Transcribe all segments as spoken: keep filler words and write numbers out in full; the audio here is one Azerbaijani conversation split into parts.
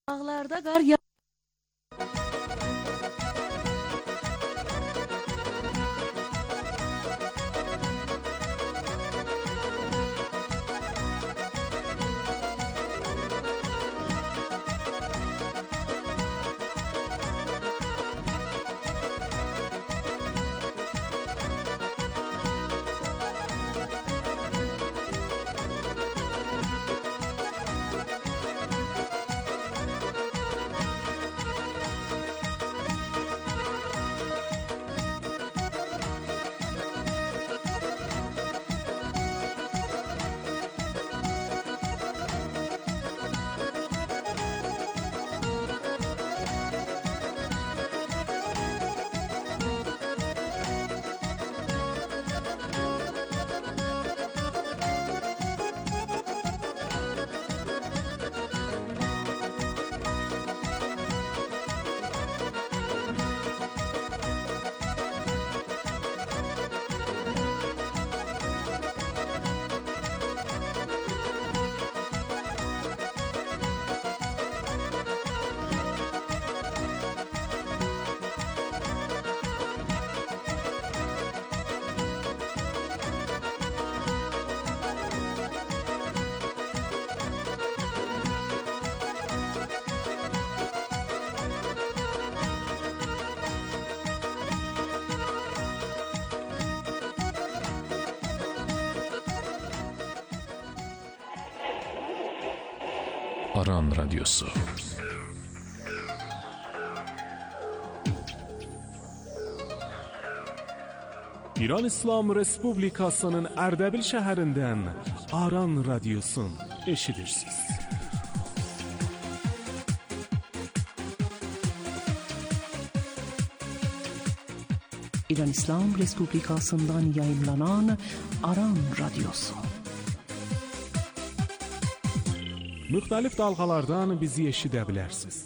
Dağlarda qar yağ. Aran Radyosu. İran İslam Respublikasının Ərdəbil şəhərindən Aran Radyosun eşidirsiniz. İran İslam Respublikasından yayınlanan Aran Radyosu. Müxtəlif dalğalardan bizi eşidə bilərsiniz.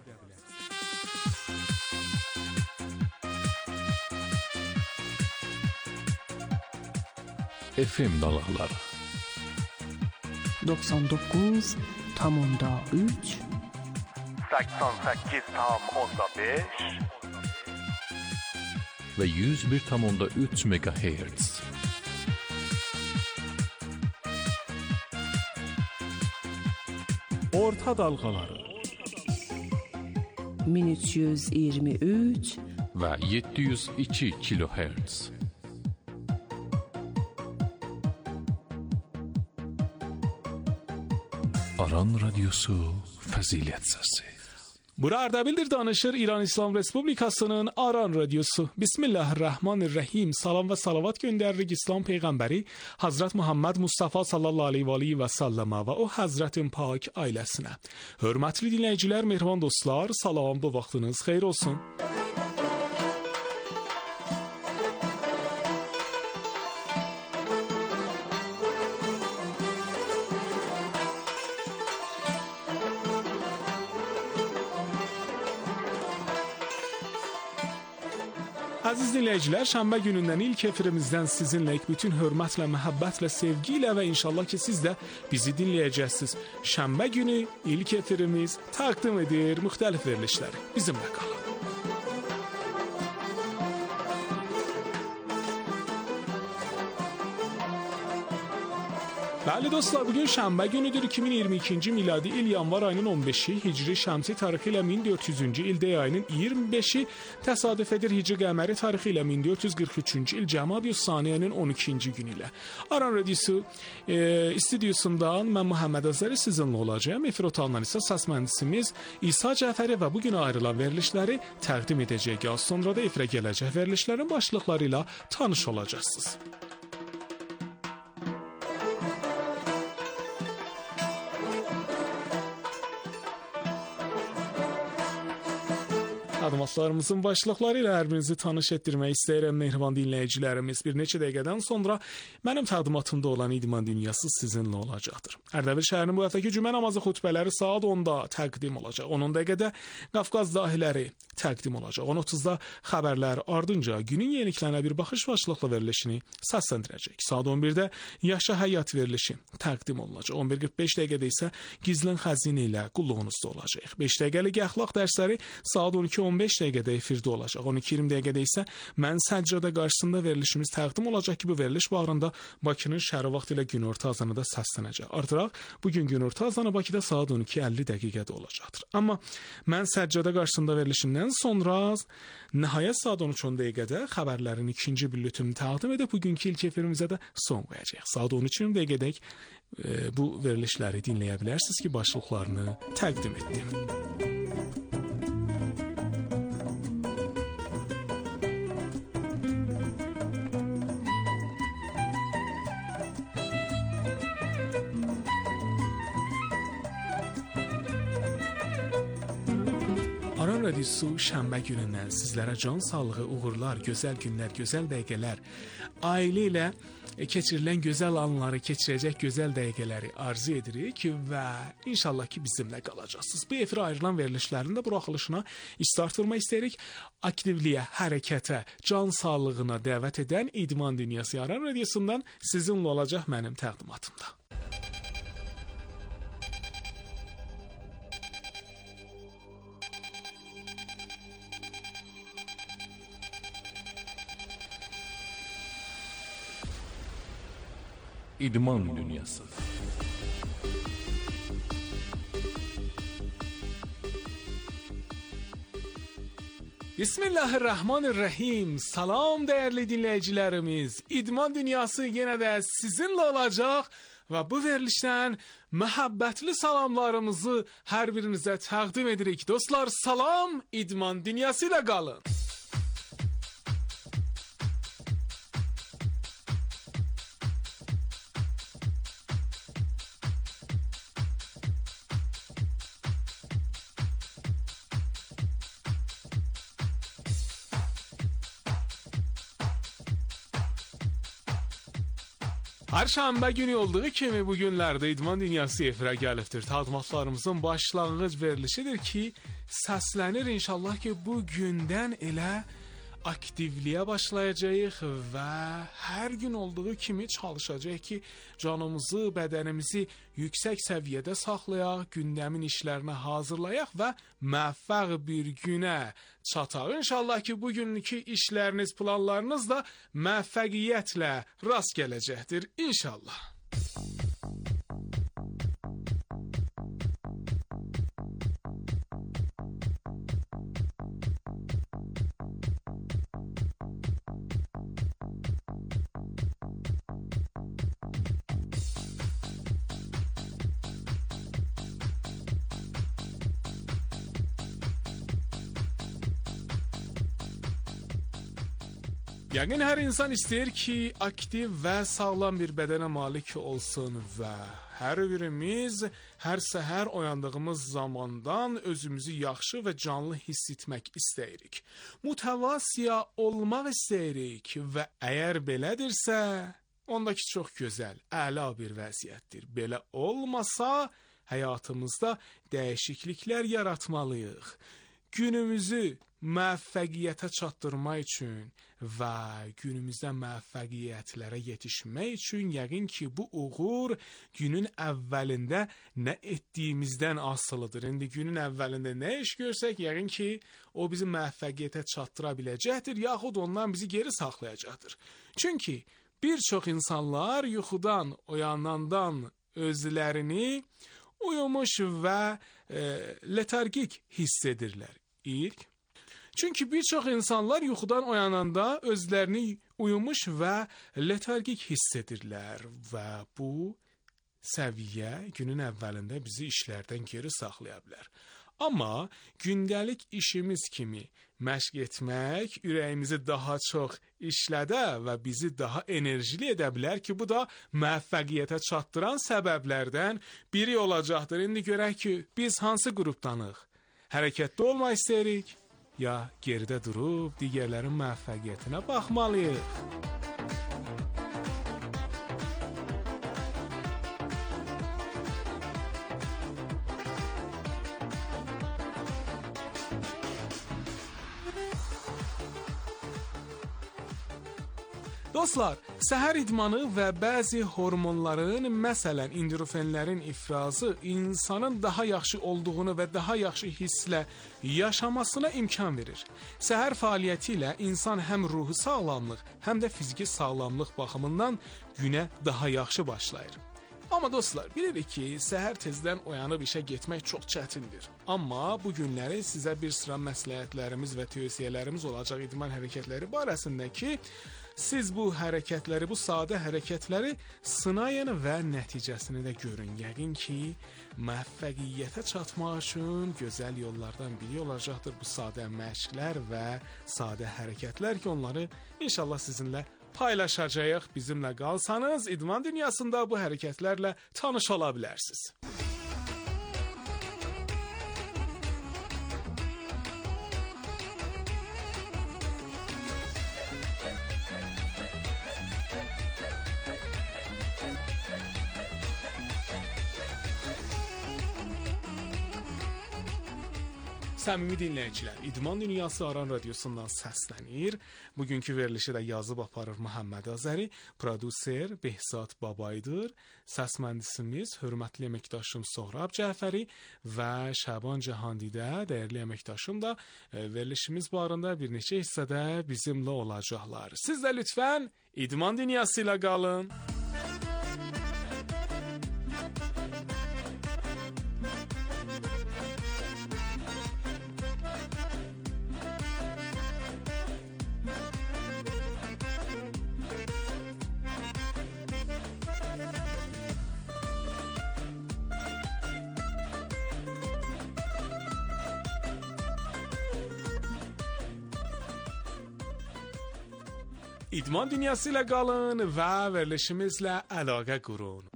F M dalğaları doksan doqquz tam üç səksən səkkiz tam beş və yüz bir tam üç megahertz. Orta dalğaları min üç yüz iyirmi üç və yeddi yüz iki kilohertz. Aran Radyosu Fəzilət Səsi. Bura Ərdəbildir, danışır İran İslam Respublikasının Aran Radyosu. Bismillahirrahmanirrahim. Salam və salavat göndəririk İslam Peyğəmbəri Hazret Muhammed Mustafa sallallahu aleyhi və aleyhi və səlləmə və o Həzrətin pak ailəsinə. Hörmətli dinləyicilər, mehriban dostlar, salam, bu vaxtınız xeyir olsun. Əziz dinləyicilər, şənbə günündən ilk efirimizdən sizinləyik bütün hörmətlə, məhəbbətlə, sevgi ilə və inşallah ki siz də bizi dinləyəcəksiniz. Şənbə günü ilk efirimiz təqdim edir müxtəlif verilişləri. Bizimlə qalın. Bəli dostlar, bugün şənbə günüdür. iki min iyirmi ikinci miladi il yanvar ayının on beşi, Hicri şəmsi tarixi ilə min dörd yüzüncü il D ayının iyirmi beşi təsadüf edir Hicri qəməri tarixi ilə min dörd yüz qırx üçüncü il Cəmadiyus saniyənin on ikinci günü ilə. Aran Radyosu e, istudiosundan mən Muhammed Azəri sizinlə olacağım. Efir otağından isə səs mühəndisimiz İsa Cəfəri və bugün ayrılan verilişləri təqdim edəcəyik. Az sonra da efirə gələcək verilişlərin başlıqları ilə tanış olacaqsınız. Təqdimatlarımızın başlıqları ilə hər birinizi tanış etdirmək istəyirəm mehriban dinləyicilərimiz. Bir neçə dəqiqədən sonra mənim təqdimatımda olan İdman Dünyası sizinlə olacaqdır. Ərdəbil şəhərinin bu həftəki cümə namazı xutbələri saat onda təqdim olacaq. on dəqiqədə Qafqaz dahiləri təqdim olacaq. on otuzda xəbərlər, ardınca günün yeniliklərinə bir baxış başlıqlı verilişini səsləndirəcək. Saat on birdə Yaşa Həyat verilişi təqdim olunacaq. on bir qırx beş dəqiqədə isə Gizlin Xəzinə ilə qulluğunuzda olacaq. beş dəqiqəlik əxlaq dərsləri saat on iki on beş dəqiqədə efirdə olacaq. on iki iyirmi dəqiqədə isə Mən Səccada qarşısında verilişimiz təqdim olacaq ki, bu veriliş bağrında Bakının şəhəri vaxtı ilə günorta azanı da səslənəcək. Artıraq, bugün günorta azanı Bakıda saat on iki əlli dəqiqədə olacaqdır. Amma Mən Səccada qarşısında verilişindən sonra nəhayət saat on üç on dəqiqədə xəbərlərin ikinci bülletini təqdim edib bugünkü ilk efirimizə də son qoyacaq. Saat on üç iyirmi dəqiqədək e, bu verilişləri dinləyə bilərsiniz ki, başlıqlarını təqdim etdim. Aran Radiosu şənbə günündən sizlərə can sağlığı, uğurlar, gözəl günlər, gözəl dəqiqələr, ailə ilə keçirilən gözəl anları, keçirəcək gözəl dəqiqələri arzu edirik və inşallah ki bizimlə qalacaqsınız. Bu efirə ayrılan verilişlərin də buraxılışına istartırma istəyirik. Aktivliyə, hərəkətə, can sağlığına dəvət edən İdman Dünyası Aran Radiosundan sizinlə olacaq mənim təqdimatımda. İdman Dünyası. Bismillahirrahmanirrahim. Salam değerli dinləyicilərimiz. İdman Dünyası yenə də sizinlə olacaq və bu verilişdən məhəbbətli salamlarımızı hər birinizə təqdim edirik. Dostlar, salam, İdman Dünyası ilə qalın. Hər şənbə günü olduğu kimi bu günlərdə İdman Dünyası efirə gəlibdir. Təqdimatlarımızın başlanğıc verilişidir ki, səslənir inşallah ki, bu gündən elə aktivliyə başlayacağıq və hər gün olduğu kimi çalışacağıq ki, canımızı, bədənimizi yüksək səviyyədə saxlayaq, gündəmin işlərinə hazırlayaq və müvəffəq bir günə çataq. İnşallah ki, bugünkü işləriniz, planlarınız da müvəffəqiyyətlə rast gələcəkdir. İnşallah. Yəqin hər insan istəyir ki, aktiv və sağlam bir bədənə malik olsun və hər birimiz hər səhər oyandığımız zamandan özümüzü yaxşı və canlı hiss etmək istəyirik. Mütəvasiya olmaq istəyirik və əgər belədirsə, ondakı çox gözəl, əla bir vəziyyətdir. Belə olmasa, həyatımızda dəyişikliklər yaratmalıyıq. Günümüzü müvəffəqiyyətə çatdırmaq üçün və günümüzdə müvəffəqiyyətlərə yetişmək üçün yəqin ki, bu uğur günün əvvəlində nə etdiyimizdən asılıdır. İndi günün əvvəlində nə iş görsək, yəqin ki, o bizi müvəffəqiyyətə çatdıra biləcəkdir, yaxud ondan bizi geri saxlayacaqdır. Çünki bir çox insanlar yuxudan oyanandan özlərini uyumuş və e, letargik hiss edirlər. İlk, çünki bir çox insanlar yuxudan oyananda özlərini uyumuş və letargik hiss edirlər və bu səviyyə günün əvvəlində bizi işlərdən geri saxlaya bilər. Amma gündəlik işimiz kimi məşq etmək ürəyimizi daha çox işlədə və bizi daha enerjili edə bilər ki, bu da müvəffəqiyyətə çatdıran səbəblərdən biri olacaqdır. İndi görək ki, biz hansı qrupdanıq? Hərəkətdə olmaq istəyirik, ya geridə durub digərlərin müvəffəqiyyətinə baxmalıyıq? Dostlar, səhər idmanı və bəzi hormonların, məsələn, endorfinlərin ifrazı insanın daha yaxşı olduğunu və daha yaxşı hisslə yaşamasına imkan verir. Səhər fəaliyyəti ilə insan həm ruhi sağlamlıq, həm də fiziki sağlamlıq baxımından günə daha yaxşı başlayır. Amma dostlar, bilirik ki, səhər tezdən oyanıb işə getmək çox çətindir. Amma bu günləri sizə bir sıra məsləhətlərimiz və tövsiyələrimiz olacaq idman hərəkətləri barəsində ki, siz bu hərəkətləri, bu sadə hərəkətləri sınayın və nəticəsini də görün. Yəqin ki, müvəffəqiyyətə çatmaq üçün gözəl yollardan biri olacaqdır bu sadə məşqlər və sadə hərəkətlər ki, onları inşallah sizinlə paylaşacağıq. Bizimlə qalsanız, idman dünyasında bu hərəkətlərlə tanış ola bilərsiniz. Səmimi dinləyicilər, İdman Dünyası Aran Radiosundan səslənir. Bugünkü verilişi də yazıb aparır Muhammed Azəri, prodüser Behzad Babaydır, səs mühəndisimiz hörmətli əməkdaşım Sohrab Cəfəri və Şaban Cahandidə, dəyərli əməkdaşım da verilişimiz barında bir neçə hissədə bizimlə olacaqlar. Siz də lütfən İdman Dünyası ilə qalın. İdman Dünyası ilə qalın və verilişimizlə əlaqə qurun.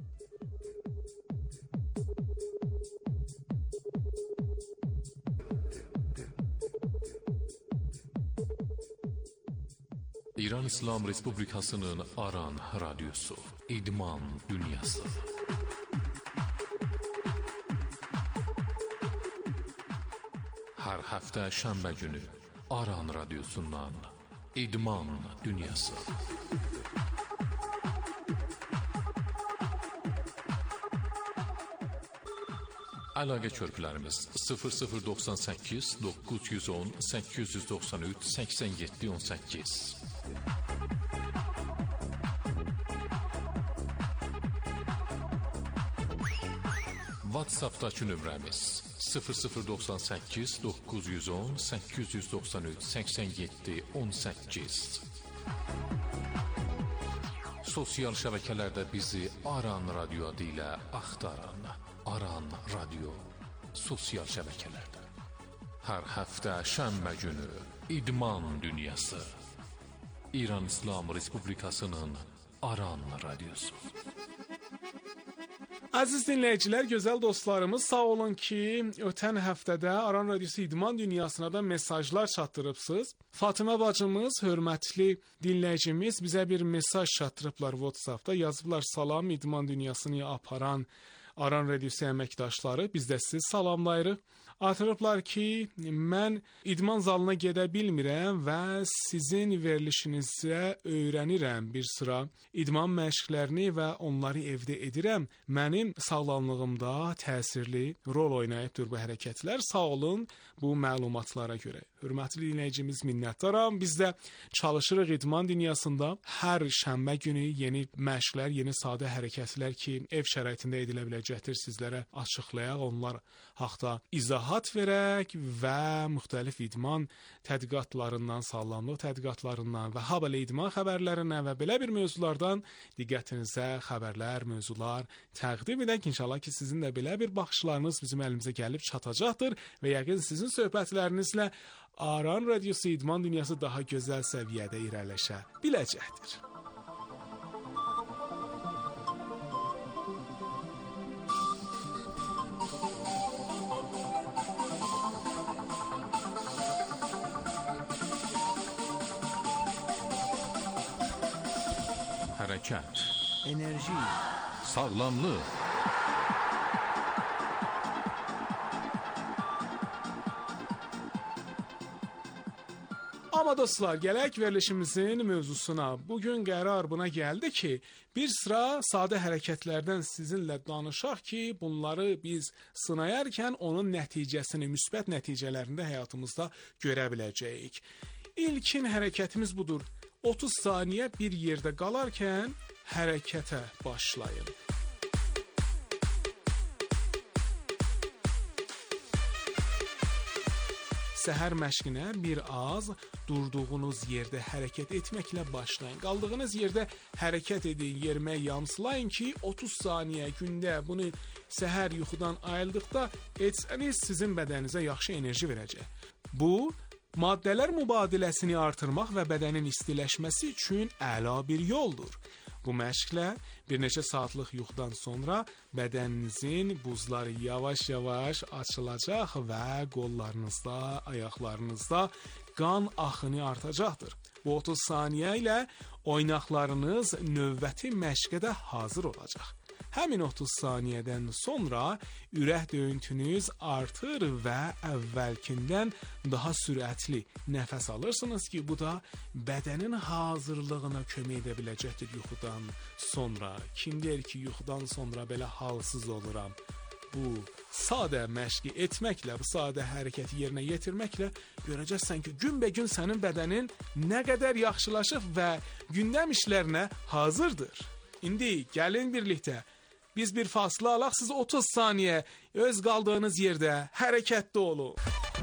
İran İslam Respublikasının Aran Radyosu, İdman Dünyası. Hər həftə şənbə günü Aran Radyosundan İdman Dünyası. Əlaqə körpülərimiz sıfır sıfır doxsan səkkiz doqquz yüz on səkkiz yüz doxsan üç səksən yeddi on səkkiz. WhatsApp'dakı nömrəmiz sıfır sıfır doxsan səkkiz doqquz yüz on səkkiz yüz doxsan üç səksən yeddi on səkkiz. Sosial şəbəkələrdə bizi Aran Radyo adı ilə axtarın. Aran Radyo sosial şəbəkələrdə. Hər həftə şənbə günü İdman Dünyası. İran İslam Respublikasının Aran Radyosu. Əziz dinləyicilər, gözəl dostlarımız, sağ olun ki, ötən həftədə Aran Radiosu İdman Dünyasına da mesajlar çatdırıbsınız. Fatimə bacımız, hörmətli dinləyicimiz bizə bir mesaj çatdırıblar WhatsApp'da. Yazıblar, salam İdman Dünyasını aparan Aran Radiosu əməkdaşları, biz də sizi salamlayırıq. Artırıblar ki, mən idman zalına gedə bilmirəm və sizin verilişinizə öyrənirəm bir sıra idman məşqlərini və onları evdə edirəm. Mənim sağlamlığımda təsirli rol oynayıbdır bu hərəkətlər. Sağ olun bu məlumatlara görə. Hörmətli dinləyicimiz, minnətdaram. Biz də çalışırıq idman dünyasında hər şənbə günü yeni məşqlər, yeni sadə hərəkətlər ki, ev şəraitində edilə biləcəkdir sizlərə açıqlayaq. Onlar haqda izahat verək və müxtəlif idman tədqiqatlarından, sağlamlıq tədqiqatlarından və habelə idman xəbərlərindən və belə bir mövzulardan diqqətinizə xəbərlər, mövzular təqdim edək. İnşallah ki, sizin də belə bir baxışlarınız bizim əlimizə gəlib çatacaqdır və yəqin sizin söhbətlərinizlə Aran Radiosu İdman Dünyası daha gözəl səviyyədə irəliləşə biləcəkdir. hərəkət, enerji, sağlamlıq. Amma dostlar, gələk verilişimizin mövzusuna. Bugün qərar buna gəldi ki, bir sıra sadə hərəkətlərdən sizinlə danışaq ki, bunları biz sınayarkən onun nəticəsini, müsbət nəticələrində həyatımızda görə biləcəyik. İlkin hərəkətimiz budur. otuz saniyə bir yerdə qalarkən hərəkətə başlayın. Səhər məşqinə bir az durduğunuz yerdə hərəkət etməklə başlayın. Qaldığınız yerdə hərəkət edin, yerimək yamsılayın ki, otuz saniyə gündə bunu səhər yuxudan ayıldıqda etsəniz sizin bədəninizə yaxşı enerji verəcək. Bu, maddələr mübadiləsini artırmaq və bədənin istiləşməsi üçün əla bir yoldur. Bu məşqlə bir neçə saatlıq yuxudan sonra bədəninizin buzları yavaş-yavaş açılacaq və qollarınızda, ayaqlarınızda qan axını artacaqdır. Bu otuz saniyə ilə oynaqlarınız növbəti məşqə də hazır olacaq. Həmin otuz saniyədən sonra ürək döyüntünüz artır və əvvəlkindən daha sürətli nəfəs alırsınız ki, bu da bədənin hazırlığına kömək edə biləcəkdir yuxudan sonra. Kim deyir ki, yuxudan sonra belə halsız oluram? Bu sadə məşqi etməklə, bu sadə hərəkəti yerinə yetirməklə görəcəksən ki, günbəgün sənin bədənin nə qədər yaxşılaşıb və gündəm işlərinə hazırdır. İndi gəlin birlikdə biz bir fasıla alaq, siz otuz saniyə öz qaldığınız yerdə hərəkətdə olun.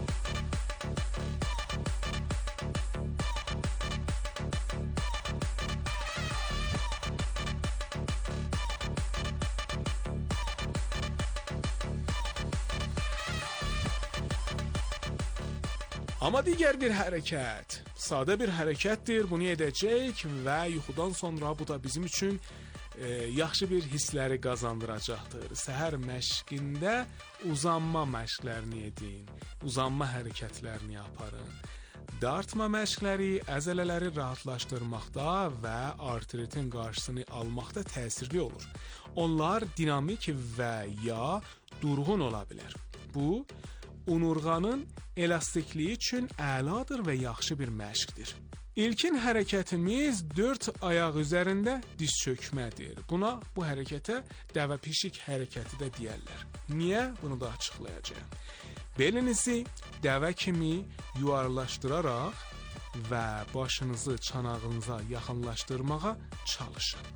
Amma digər bir hərəkət, sadə bir hərəkətdir, bunu edəcək və yuxudan sonra bu da bizim üçün e, yaxşı bir hissləri qazandıracaqdır. Səhər məşqində uzanma məşqlərini edin, uzanma hərəkətlərini aparın. Dartma məşqləri əzələləri rahatlaşdırmaqda və artritin qarşısını almaqda təsirli olur. Onlar dinamik və ya durğun ola bilər. Bu, onurğanın elastikliyi üçün əladır və yaxşı bir məşqdir. İlkin hərəkətimiz dörd ayaq üzərində diz çökmədir. Buna, bu hərəkətə dəvə pişik hərəkəti də deyərlər. Niyə? Bunu da açıqlayacağım. Belinizi dəvə kimi yuvarlaşdıraraq və başınızı çanağınıza yaxınlaşdırmağa çalışın.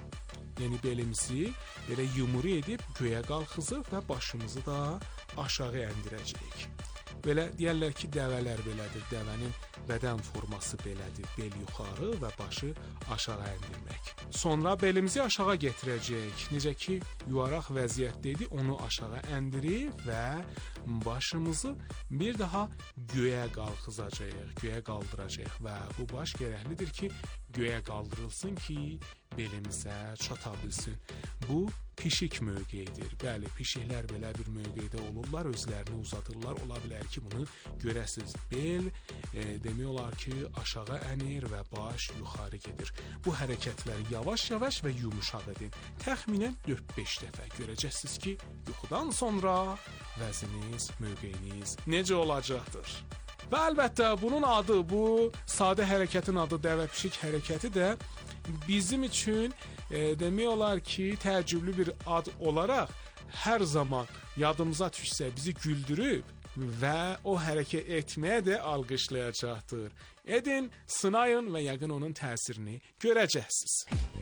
Yəni belimizi belə yumru edib göyə qalxızıb və başımızı da aşağı endirəcəyik. Belə deyərlər ki, dəvələr belədir. Dəvənin bədən forması belədir. Bel yuxarı və başı aşağı endirmək. Sonra belimizi aşağı gətirəcəyik. Necə ki, yuvaraq vəziyyətdə idi, onu aşağı endirib və başımızı bir daha göyə qalxızacağıq, göyə qaldıracağıq və bu baş gərəklidir ki, göyə qaldırılsın ki, belimizə çata bilsin. Bu pişik mövqeyidir. Bəli, pişiklər belə bir mövqeydə olurlar, özlərini uzadırlar. Ola bilər ki, bunu görəsiz. Bel e, demək olar ki, aşağı ənir və baş yuxarı gedir. Bu hərəkətləri yavaş-yavaş və yumuşaq edin. Təxminən dörd beş dəfə görəcəksiniz ki, yuxudan sonra vəziniz, mövqeyiniz necə olacaqdır. Və əlbəttə bunun adı, bu sadə hərəkətin adı dəvə pişik hərəkəti də bizim üçün e, demək olar ki, təəccüblü bir ad olaraq hər zaman yadımıza düşsə bizi güldürüb və o hərəkət etməyə də alqışlayacaqdır. Edin, sınayın və yəqin onun təsirini görəcəksiniz.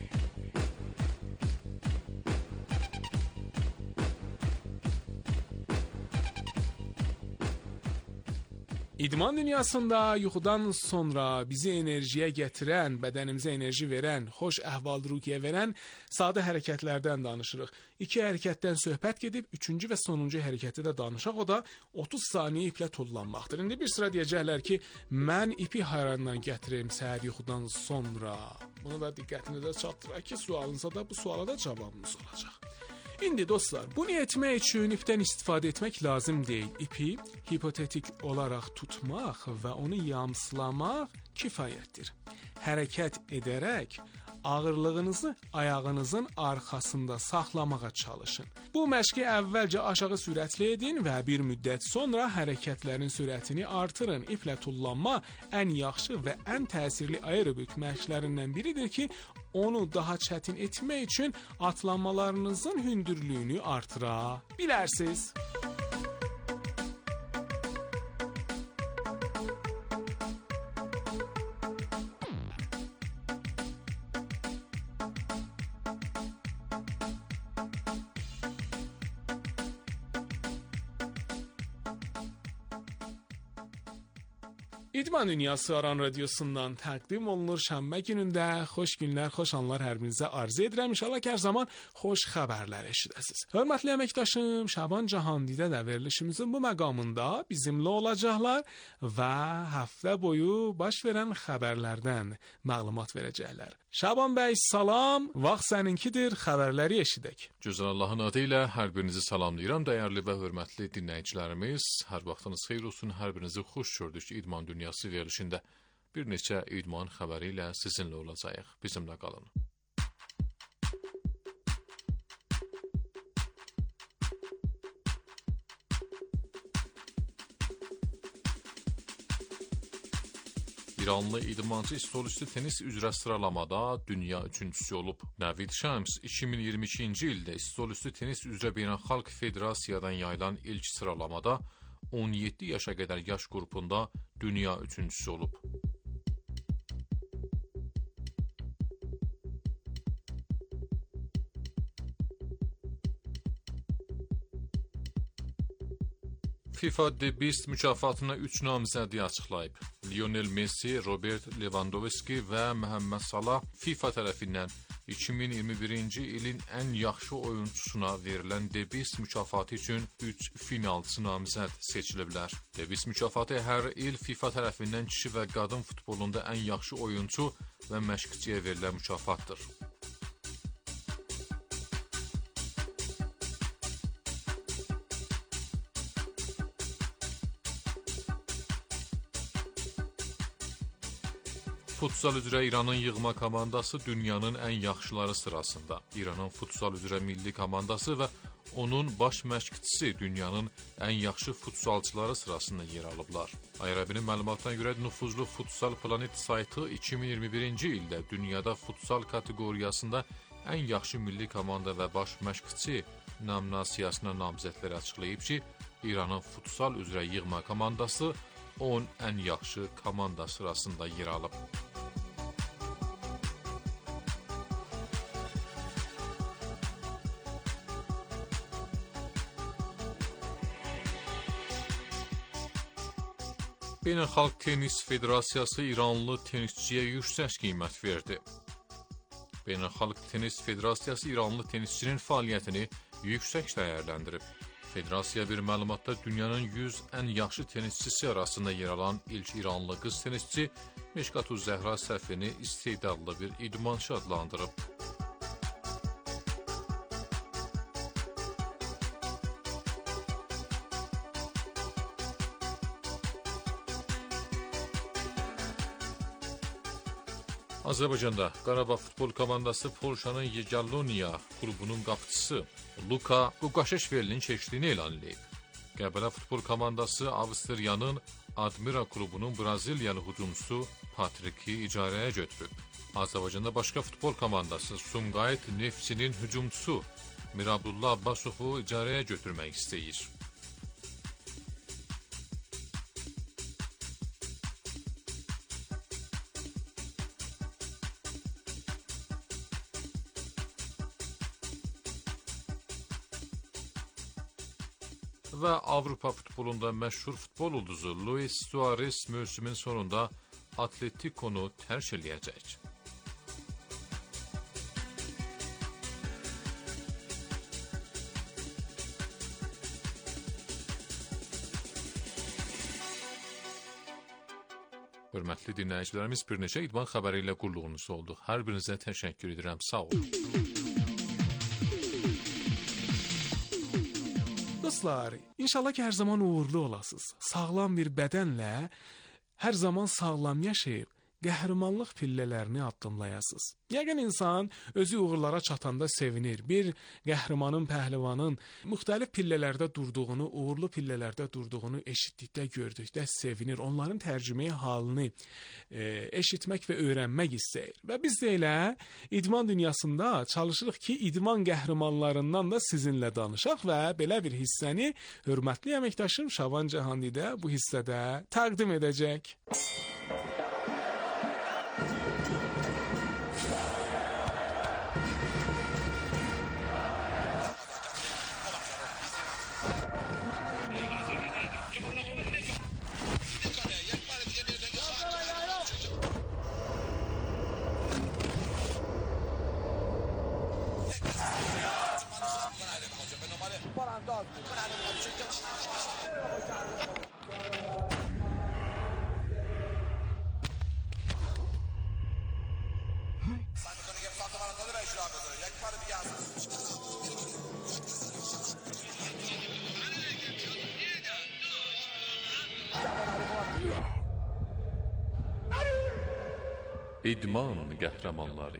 İdman dünyasında yuxudan sonra bizi enerjiyə gətirən, bədənimizə enerji verən, xoş əhval-ruhiyyə verən sadə hərəkətlərdən danışırıq. İki hərəkətdən söhbət gedib, üçüncü və sonuncu hərəkəti də danışaq, o da otuz saniyə iplə tullanmaqdır. İndi bir sıra deyəcəklər ki, mən ipi harandan gətirim səhər yuxudan sonra. Bunu da diqqətinizə çatdıraq ki, sualınıza da bu suala da cavabımız olacaq. İndi dostlar, bunu etmək üçün ipdən istifadə etmək lazım deyil. İpi hipotetik olaraq tutmaq və onu yamsılamaq kifayətdir. Hərəkət edərək ağırlığınızı ayağınızın arxasında saxlamağa çalışın. Bu məşqi əvvəlcə aşağı sürətli edin və bir müddət sonra hərəkətlərin sürətini artırın. İplə tullanma ən yaxşı və ən təsirli aerobik məşqlərindən biridir ki, onu daha çətin etmək üçün atlanmalarınızın hündürlüyünü artıra bilərsiniz. İdman Dünyası Aran Radyosu'ndan təqdim olunur şənbə günündə. Xoş günlər, xoş anlar hər birinizə arzu edirəm. İnşallah ki, hər zaman xoş xəbərlər eşidəsiniz. Hörmətli əməkdaşım Şaban Cahandidə də verilişimizin bu məqamında bizimlə olacaqlar və həftə boyu baş verən xəbərlərdən məlumat verəcəklər. Şaban bəy, salam, vaxt səninkidir, xəbərləri eşidək. Gözəl Allahın adı ilə hər birinizi salamlayıram. Dəyərli və hörmətli dinləyicilərimiz, hər vaxtınız xeyir olsun, hər birinizi xoş gördük İdman Dünyası verilişində. Bir neçə idman xəbəri ilə sizinlə olacağıq. Bizimlə qalın. İranlı idmançı stolüstü tenis üzrə sıralamada dünya üçüncüsü olub. Navid Shams iki min iyirmi ikinci ildə stolüstü tenis üzrə Beynəlxalq Federasiyadan yayılan ilk sıralamada on yeddi yaşa qədər yaş qrupunda dünya üçüncüsü olub. FIFA The Beast mükafatına üç namizədi açıqlayıb. Lionel Messi, Robert Lewandowski və Məhəmməd Salah FIFA tərəfindən iki min iyirmi birinci ilin ən yaxşı oyunçusuna verilən The Beast mükafatı üçün üç finalçı namizəd seçiliblər. The Beast mükafatı hər il FIFA tərəfindən kişi və qadın futbolunda ən yaxşı oyunçu və məşqçiyə verilən mükafatdır. Futsal üzrə İranın yığma komandası dünyanın ən yaxşıları sırasında. İranın futsal üzrə milli komandası və onun baş məşqçisi dünyanın ən yaxşı futsalçıları sırasında yer alıblar. Ayrabinin məlumatına görə nüfuzlu Futsal Planet saytı iki min iyirmi birinci ildə dünyada futsal kateqoriyasında ən yaxşı milli komanda və baş məşqçi nominasiyasına namizədləri açıqlayıb ki, İranın futsal üzrə yığma komandası on ən yaxşı komanda sırasında yer alıb. Beynəlxalq Tenis Federasiyası İranlı tenisçiyə yüksək qiymət verdi. Beynəlxalq Tenis Federasiyası İranlı tenisçinin fəaliyyətini yüksək dəyərləndirib. Federasiya bir məlumatda dünyanın yüz ən yaxşı tenisçisi arasında yer alan ilk İranlı qız tenisçi Meşkatu Zəhra Səfini istedadlı bir idmançı adlandırıb. Azərbaycanda Qarabağ futbol komandası Polşanın Yegalloniya klubunun qapıçısı Luka Quqaşeşvelinin keçdiyini elan edib. Qəbələ futbol komandası Avstriyanın Admira klubunun Braziliyalı hücumçusu Patriki icarəyə götürüb. Azərbaycanda başqa futbol komandası Sumqayıt Neftçinin hücumçusu Mirabullah Abbasovu icarəyə götürmək istəyir. Və Avropa futbolunda məşhur futbol ulduzu Luis Suarez mövsümün sonunda Atletikonu tərk eləyəcək. Hörmətli dinləyicilərimiz, bir neçə idman xəbəri ilə qulluğunuz olduq. Hər birinizə təşəkkür edirəm. Sağ olun. Dostlar, inşallah ki, hər zaman uğurlu olasınız. Sağlam bir bədənlə hər zaman sağlam yaşayıb, qəhrəmanlıq pillələrini addımlayasınız. Yəqin insan özü uğurlara çatanda sevinir. Bir qəhrəmanın, pəhlivanın müxtəlif pillələrdə durduğunu, uğurlu pillələrdə durduğunu eşitdikdə, gördükdə sevinir. Onların tərcüməyi halını e, eşitmək və öyrənmək istəyir. Və biz də elə idman dünyasında çalışırıq ki, idman qəhrəmanlarından da sizinlə danışaq və belə bir hissəni hörmətli əməkdaşım Şaban Cahandi bu hissədə təqdim edəcək. İdman qəhrəmanları.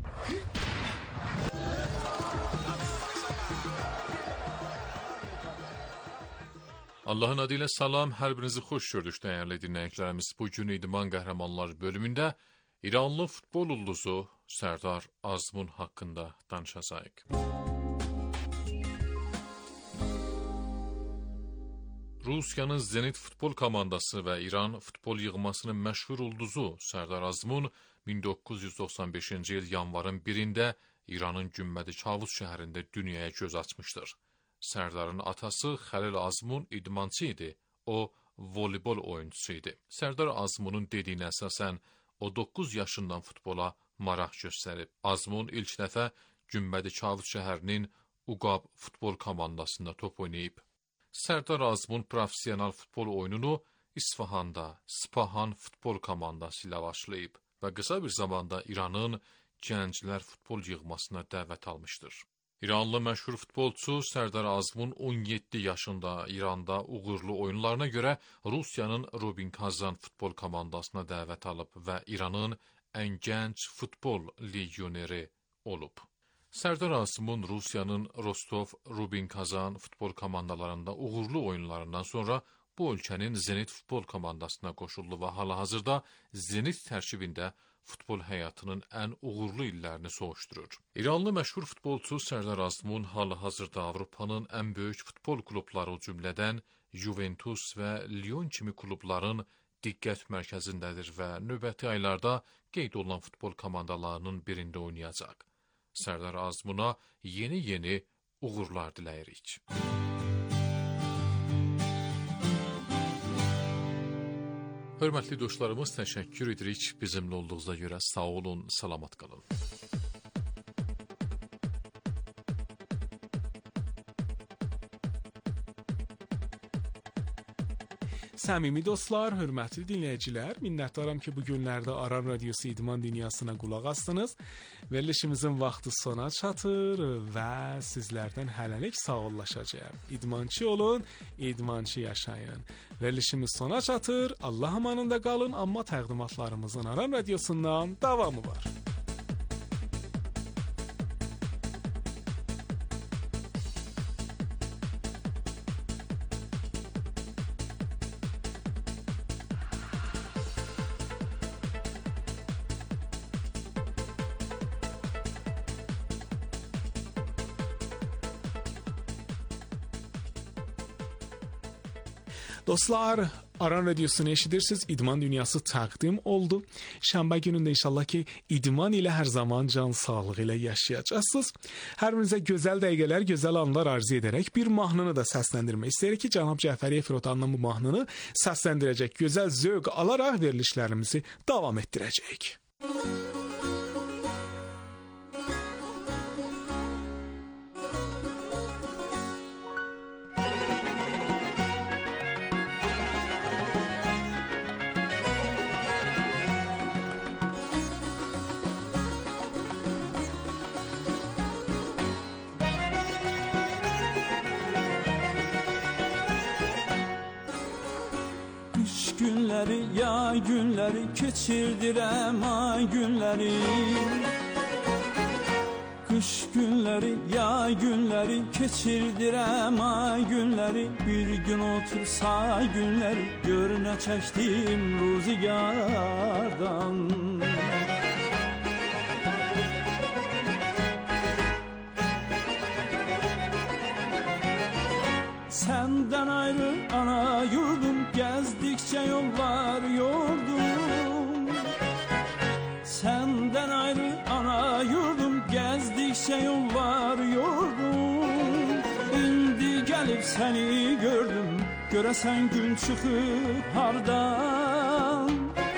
Allahın adı ilə salam, hər birinizi xoş gördük dəyərli dinləyicilərimiz. Bugün İdman qəhrəmanları bölümündə İranlı futbol ulduzu Sərdar Azmun haqqında danışacağıq. Rusiyanın Zenit futbol komandası və İran futbol yığmasının məşhur ulduzu Sərdar Azmun min doqquz yüz doxsan beşinci il yanvarın birində İranın Gümmədi Kavuz şəhərində dünyaya göz açmışdır. Sərdarın atası Xəlil Azmun idmançı idi, o voleybol oyuncusu idi. Sərdar Azmunun dediyinə əsasən o doqquz yaşından futbola maraq göstərib. Azmun ilk dəfə Gümmədi Kavuz şəhərinin Uqab futbol komandasında top oynayıb. Sərdar Azmun professional futbol oyununu İsfahanda Spahan futbol komandası ilə başlayıb və qısa bir zamanda İranın gənclər futbol yığmasına dəvət almışdır. İranlı məşhur futbolçu Sərdar Azmun on yeddi yaşında İranda uğurlu oyunlarına görə Rusiyanın Rubin Kazan futbol komandasına dəvət alıb və İranın ən gənc futbol legioneri olub. Sərdar Azmun Rusiyanın Rostov, Rubin Kazan futbol komandalarında uğurlu oyunlarından sonra bu ölkənin Zenit futbol komandasına qoşuldu və hal-hazırda Zenit tərkibində futbol həyatının ən uğurlu illərini soğuşdurur. İranlı məşhur futbolçu Sərdar Azmun hal-hazırda Avropanın ən böyük futbol klubları o cümlədən Juventus və Lyon kimi klubların diqqət mərkəzindədir və növbəti aylarda qeyd olunan futbol komandalarının birində oynayacaq. Sərdar Azmuna yeni-yeni uğurlar diləyirik. Hörmətli dostlarımız, təşəkkür edirik bizimlə olduğunuza görə. Sağ olun, salamat qalın. Səmimi dostlar, hörmətli dinləyicilər, minnətdaram ki, bu günlərdə Aran Radiosu İdman Dünyasına qulaq astınız. Verilişimizin vaxtı sona çatır və sizlərdən hələlik sağollaşacağım. İdmançı olun, idmançı yaşayın. Verilişimiz sona çatır, Allah amanında qalın, amma təqdimatlarımızın Aran Radiosundan davamı var. Dostlar, Aran Radiosunu eşidirsiniz. İdman Dünyası təqdim oldu. Şənbə günündə inşallah ki, idman ilə hər zaman can sağlığı ilə yaşayacaqsınız. Hər birinizə gözəl dəqiqələr, gözəl anlar arzu edərək bir mahnını da səsləndirmək istəyirik ki, cənab Cəfəriyev Rotandan bu mahnını səsləndirəcək. Gözəl zövq alaraq verilişlərimizi davam etdirəcəyik. günləri, yay günləri keçirdirəm ay günləri. Qış günləri, yay günləri keçirdirəm ay günləri. Bir gün otur say günləri, gör nə çəkdim ruzigardan. Senden ayrı ana yurdum, gezdikçe yollar yordum. Senden ayrı ana yurdum, gezdikçe yollar yordum. İndi gelip seni gördüm, göresen gün çıkıp hardan.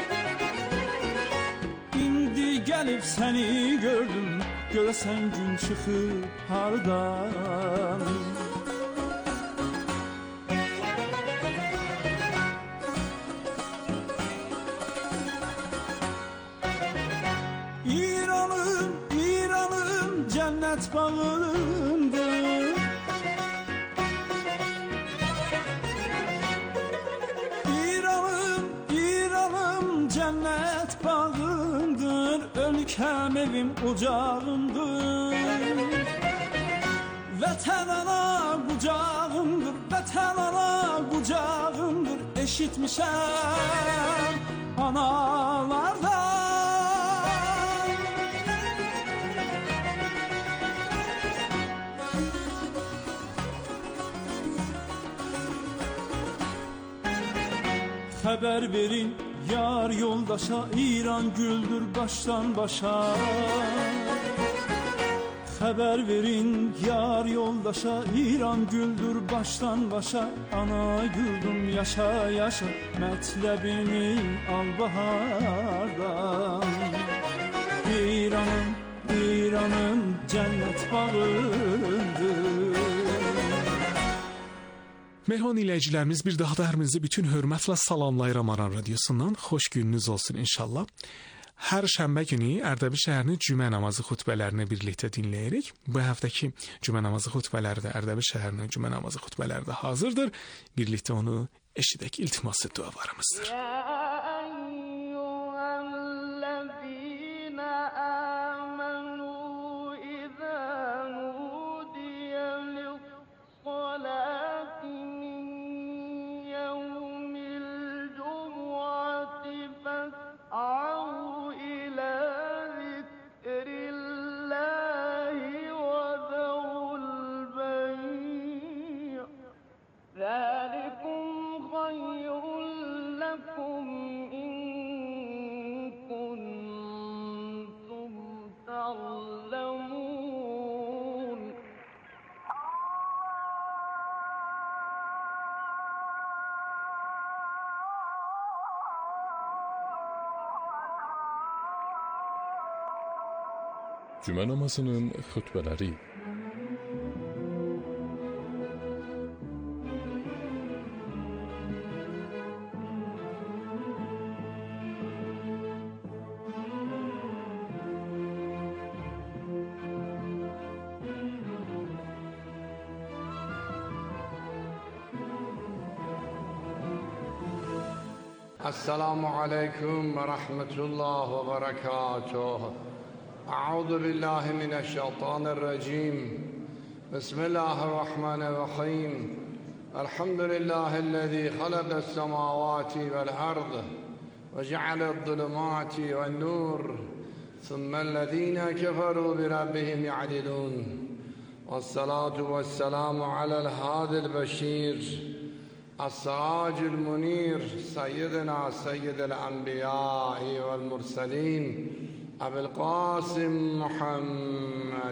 İndi gelip seni gördüm, göresen gün çıkıp hardan. İran'ım, İran'ım cennet bağındır. İran'ım, İran'ım cennet bağındır. Ölkem evim ocağımdır. Vətən ana qucağımdır, vətən ana qucağımdır. Eşitmişəm analardan. Haber verin yar yoldaşa, İran güldür baştan başa. Haber verin yar yoldaşa, İran güldür baştan başa. Ana yurdum yaşa yaşa, metlebini al bahardan. İran'ım, İran'ım cennet bağındır. Mehman iləyicilərimiz, bir daha da hər birinizi bütün hörmətlə salamlayıram Aran Radiosundan. Xoş gününüz olsun inşallah. Hər şənbə günü Ərdəbil şəhərinin cümə namazı xutbələrini birlikdə dinləyirik. Bu həftəki cümə namazı xutbələri də Ərdəbil şəhərinin cümə namazı xutbələri də hazırdır. Birlikdə onu eşidək, iltiması dualarımızdır. Cümə namazının xutbələri. السلام عليكم ورحمة الله وبركاته. أعوذ بالله من الشيطان الرجيم. بسم الله الرحمن الرحيم. الحمد لله الذي خلق السماوات والأرض وجعل الظلمات والنور ثم الذين كفروا بربهم يعدلون. والصلاة والسلام على الهادي البشير السراج المنير سيدنا سيد الأنبياء والمرسلين أبي القاسم محمد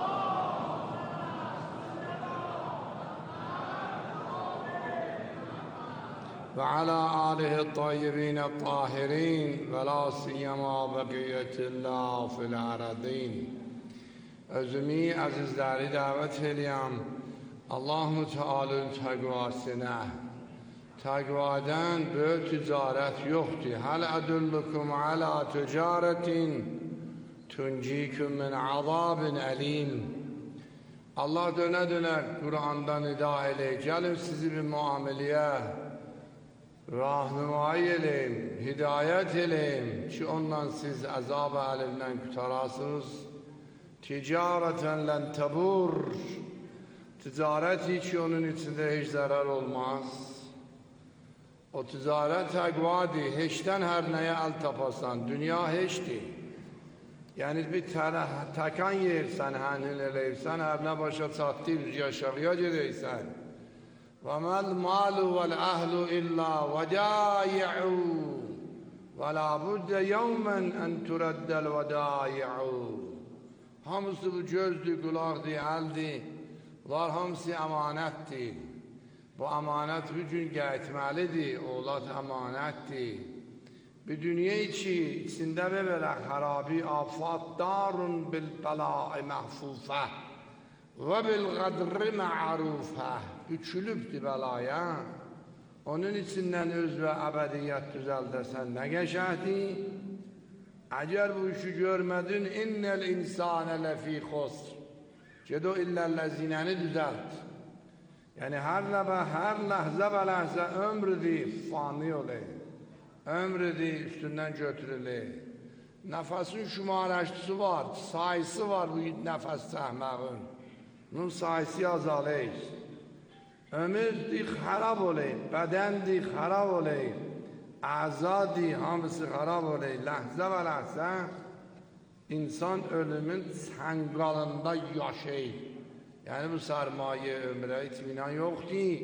وعلى آله الطيبين الطاهرين ولا سيما بقية الله في الأرضين. Özümü azizleri davet edeyim. Allah-u Teala'nın təqvasına. Təqvadan böyük ticarət yoxdur. Həl ədullukum alə ticarətin tuncikum min azabin əlim. Allah dönə dönə Kur'an'dan nida eləyir. Gəlin sizi bir muameleyə rahnumayi eləyim, hidayət eləyim ki, ondan siz əzab əlimdən qurtarasınız. Ticareten len tabur, ticareti ki onun içinde hiç zarar olmaz. O ticaret təqvadir, heçdən hər nəyə əl tapasan, dünya heçdir. Yəni bir təkan yersən, hənin eləyirsən, hər nə başa çatdı, aşağıya gedəysən. Və məl malu vəl əhlu illa vədai'u və la buddə yevmən ən türəddəl vədai'u. Hamısı bu gözdür, qulaqdır, əldir, bunlar hamısı əmanətdir. Bu əmanət bir gün qayıtməlidir, oğlat əmanətdir. Bir dünya içi, içində və belə xarabi, afat, darun bil bəla'i məhfufə və bil qədri ma'rufə. Üçülübdür bəlaya. Onun içindən öz və əbədiyyət düzəldəsən, nə qəşəhdir? Əgər bu işi görmədin, innəl insənə ləfi xosr. Ged o illəl-ləzinəni düzəlt. Yəni, hər ləbə, hər ləhzə və ləhzə ömrüdür, fani olayım. Ömrüdür, üstündən götürülür. Nəfəsin şümarəşdisi var, sayısı var bu nəfəs səhməğin. Bunun sayısı azalır. Ömürdür, xərab olayım, bədəndir, xərab olayım. Əzadır, hamısı xərab olayım. Ləhzə və ləhzə insan ölümün çənqalında yaşayır. Yəni bu sərmayə ömrə itminan yoxdur.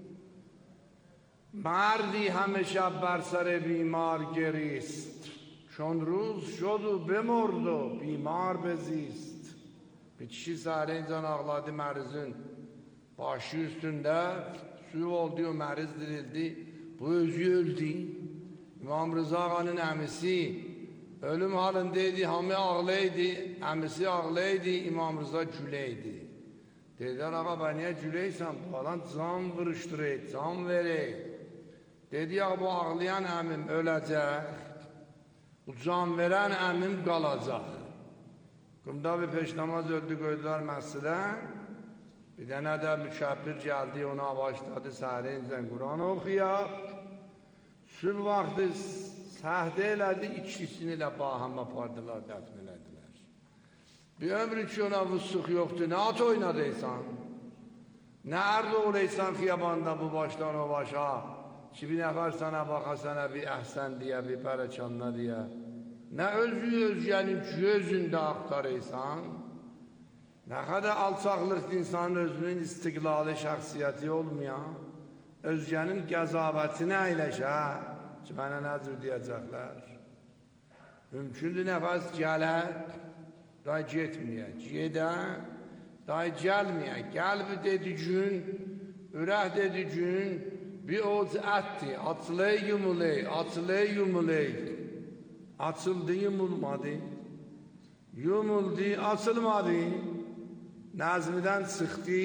مردی همه شب بر سر بیمار گریست چون روز شد و بمرد و بیمار بزیست. Bir kişi səhərə ağladı mərizin başı üstündə, su oldu, o məriz dirildi, bu özü öldü. İmam Rıza ağanın əmisi ölüm halindeydi, hamı ağlaydı, əmisi ağlaydı, İmam Rıza güləydi. Dedilər, ağa, ben niyə güləysən? Falan can vırışdırır, can verir. Dedi, ya bu ağlayan əmim öləcək, bu can verən əmim qalacaq. Qımda bir peşnamaz öldü, qoydular məsələ. Bir dənə də mükəbbir gəldi, ona başladı səhərə incən Quran oxuyaq. Sübh vaxtı səhdə elədi, ikisini ilə bahama apardılar, dəfn elədilər. Bir ömrü ki ona vüssuq yoxdur, nə at oynadıysan? Nə ərd oğlaysan xiyabanda bu başdan o başa? Ki bir nəfər sana baxa, sana bir əhsən deyə, bir pərəkanla deyə. Nə özü özgənin gözündə axtarıysan? Nə qədər alçaqlıq insanın özünün istiqlali şəxsiyyəti olmayan, özgənin qəzabətinə əyləşə, ki, mənə nə cür deyəcəklər? Mümkündür nəfəs gələr, day getməyək, gedə, day gəlməyək, qəlbi dedi gün, ürək dedi gün, bir oğuz ətdi, açılay yumulay, açılay yumulay. Açıldı, yumulmadı. Yumuldu, açılmadı. Nəzmidən çıxdı.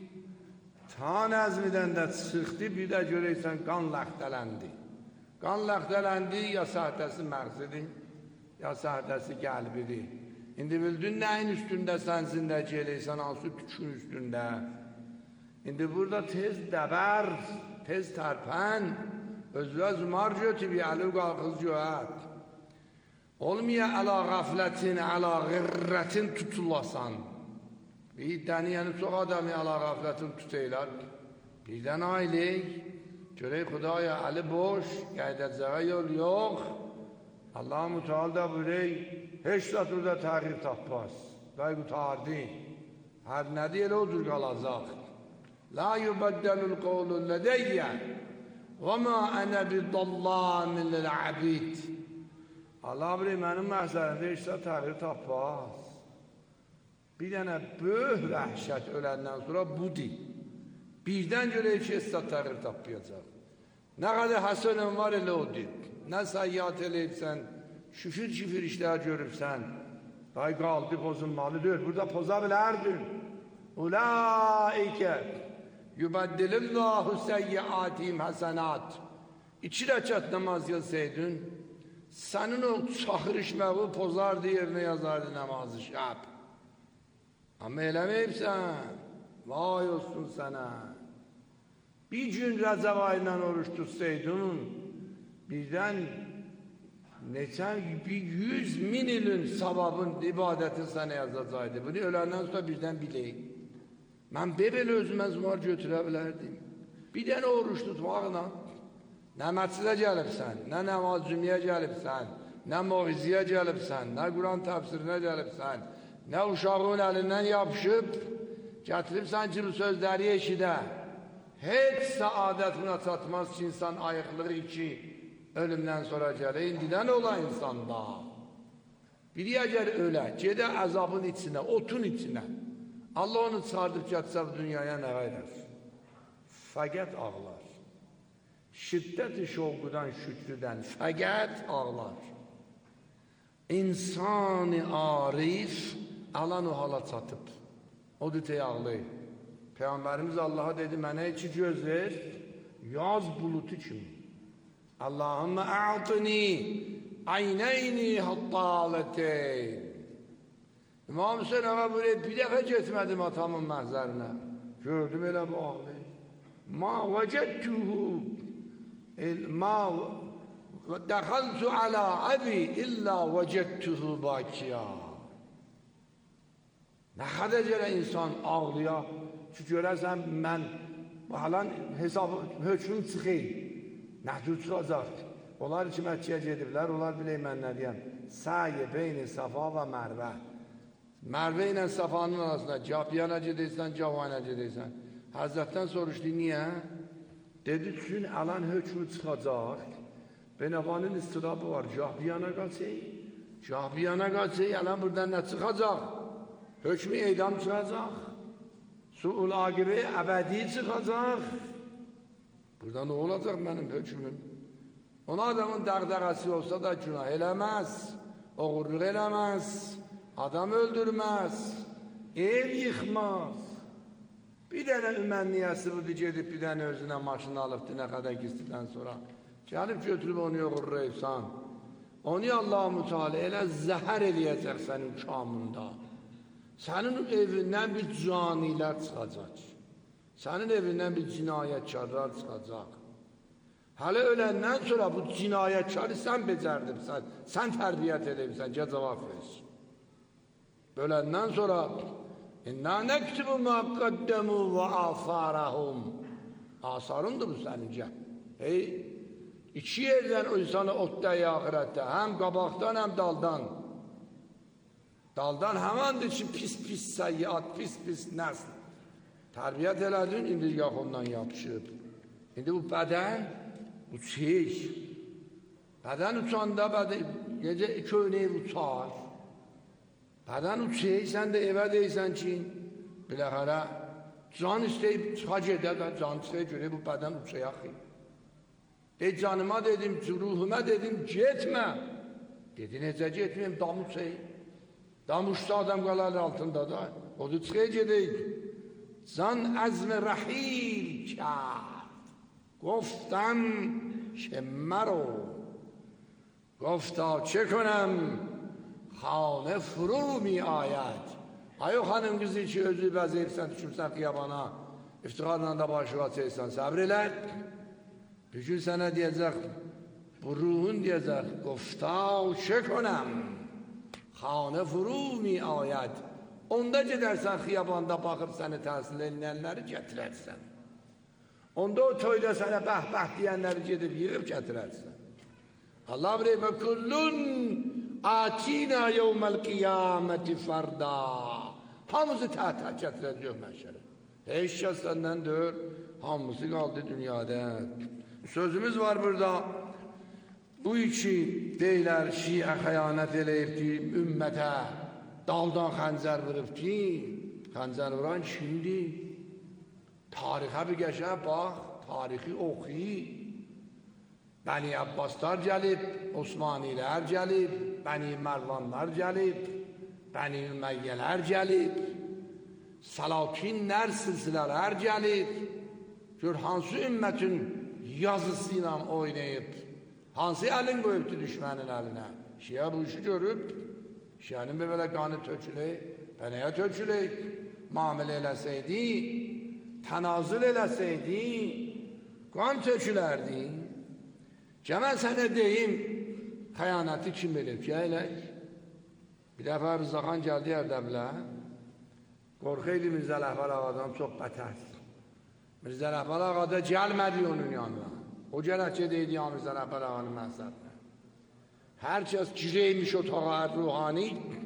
Ta nəzmidən də çıxdı, bir də görəysən qan ləxtələndi. Qan ləxtələndi, ya səhdəsi məğzidir, ya səhdəsi qəlbidir. İndi bildin nəyin üstündə sən zindəki eləysən, hansı tükün üstündə. İndi burada tez dəbər, tez tərpən, özvə zümar götüb, yəli qalqız göət. Olmaya əla qaflətin, əla qirrətin tutulasan. Bir dəni, yəni çox adamı əla qaflətin tutaylar. Birdən aylik, görək Xudaya əli boş, qaydəcəyə yol yox. Allah-u Teala da bürək, heç də burada təğyir tapmaz. Və qutardı. Hər nədir elə odur qalacaq. La yubaddalul qawlu ladayya və ma ana bidallamin lil abid. Allah bilir, mənim məhzərimdə heç də təğyir tapmaz. Bir dənə böyük vəhşət öləndən sonra budur. Birdən görək ki, heç də təğyir tapmayacaq. Nə qədər həsənən var elə odur. Nə səyyat eləyibsən, şüfür-şüfür işlər görübsən, day qaldı pozulmalıdır, burada poza bilərdin. Ulaikə yubəddilillahu səyyiatihim həsənat. İki rəkat namaz yazsaydın, sənin o çaxır işməvi pozardı, yerinə yazardı namazı şəb. Amma eləməyibsən, vay olsun sənə. Bir gün Rəcəb ayından oruç tutsaydın, birdən neçən, bir yüz min ilin savabın, ibadətin sənə yazacaqdı. Bunu öləndən sonra birdən bileyim. Mən belə özümə zumar götürə bilərdim. Bir dənə oruç tutmaqla, nə məscidə gəlibsən, nə namaz cümiyə gəlibsən, nə moğiziyə gəlibsən, nə Quran təfsirinə gəlibsən, nə uşağın əlindən yapışıb, gətiribsən ki, bu sözləri eşidə. Heç saadət buna çatmaz ki, insan ayıqlığı ki, ölümdən sonra gələ, indidən ola insanda. Biri əgər ölə, gedə əzabın içinə, otun içinə, Allah onu çıxardıb gətsə bu dünyaya nə qaylar? Fəqət ağlar. Şiddət-i şovqudan, şükrüdən fəqət ağlar. İnsan-ı arif alan o hala çatıb. O dütəyə ağlayır. Peyğəmbərimiz Allaha dedi, mənə iki göz ver, yaz bulutu kimi. Allahümme a'tini ayneyni hattaletey. İmam Hüseyin ağa buraya bir dəfə getmədim atamın məhzərinə. Gördüm elə bu ağlayır. Ma vəcədtuhu ma dəxaltu alə əbi illa vəcədtuhu bakiya. Nə qədər görə insan ağlıya ki, görəsən mən halan hesabı, hökmüm çıxıyım. Nəhdud çıxacaq. Onlar ki, Məkkəyə gediblər, onlar bilək mən nə deyəm. Səyi beyni Safa və Mərvə. Mərvə ilə Safanın arasında gah bir yana gedəysən, gah o yana gedəysən. Həzrətdən soruşdu, niyə? Dedi, çünki alan hökmü çıxacaq. Benavanın istirabı var. Gah bir yana qaçay, gah bir yana qaçay, alan buradan nə çıxacaq? Hökmü eydam çıxacaq. Su'ul aqibi əbədi çıxacaq. Burada nə olacaq mənim hökmüm? Ona adamın dəğdəğəsi olsa da günah eləməz, oğurluq eləməz, adam öldürməz, ev yıxmaz. Bir dənə ümənniyəsi budur, gedib bir dənə özünə maşını alıbdır, nə qədər gizlidən sonra. Gəlib götürüb onu yoğurrayıbsan. Onu Allah-u Teala elə zəhər eləyəcək sənin kamında. Sənin evindən bir canilər çıxacaq. Sənin evindən bir cinayətkarlar çıxacaq. Hələ öləndən sonra bu cinayətkarı sən becərdibsən, sən tərbiyyət edibsən, gəl cavab versin. Öləndən sonra İnnə nəktibu mə qəddəmu və asarəhum. Asarındır bu sənincə. Hey, iki yerdən o insana otdəyi ahirətdə, həm qabaqdan, həm daldan. Daldan həməndir ki, pis-pis səyyat, pis-pis nəsl. Tərbiyyət elədin, indi yax ondan yapışıb. İndi bu bədən uçuyor. Bədən uçanda bədən, necə köynəyi uçar. Bədən uçuyor, sən də evə deysən ki, biləxərə, can istəyib çıxa gedə də, can istəyib görək, bu bədən uçuyaq. Ey canıma dedim, ruhuma dedim, getmə. Dedi, necə getməyim, dam uçuyaq. Dam uçsa adam qalar altında da, o da çıxa gedəyik. Can əzm rəhil کرد گفتم که مرو گفتا چه کنم خانه فرو می آید ayol xanım qızı ki özü bəzəyibsən, düşürsən xiyabana, iftiqarla da başı açıysan, səbr elə. Bir gün sənə deyəcək, bu ruhun deyəcək, gofta çe konəm, xanə furu mi ayət. Onda gedərsən xiyabanda baxıb səni təhsil edənləri gətirərsən. Onda o toyda sənə bəh-bəh deyənləri gedib yığıb gətirərsən. Allah bilir, və kullun atina yevməl qiyaməti farda. Hamısı təhət gətirəcək məşərə. Heç kəs səndən dör, hamısı qaldı dünyada. Sözümüz var burada. Bu iki deylər, şiə xəyanət eləyibdi ümmətə. Daldan xəncər vurub ki, xəncər vuran kimdir? Tarixə bir qəşə bax, tarixi oxuy. Bəni Abbaslar gəlib, Osmanilər gəlib, Bəni Mərvanlar gəlib, Bəni Üməyyələr gəlib, Salatinlər, silsilələr gəlib. Gör, hansı ümmətin yazısı ilə oynayıb, hansı əlin qoyubdu düşmənin əlinə? Şiə bu işi görüb, şiənin bir belə qanı tökülək, bənəyə tökülək, müamilə eləsəydi, tənazül eləsəydi, qan tökülərdi. Ki, mən sənə deyim, xəyanəti kim bilir ki, əylək? Bir dəfə Rızaxan gəldi Ərdəbilə, qorxuydu Mirzə Ələkbər ağadan çox bətər. Mirzə Ələkbər ağa da gəlmədi onun yanına. O gələkçə deydi, ya Mirzə Ələkbər ağanın mənzərinə. Hər kəs gireymiş otağa ruhani,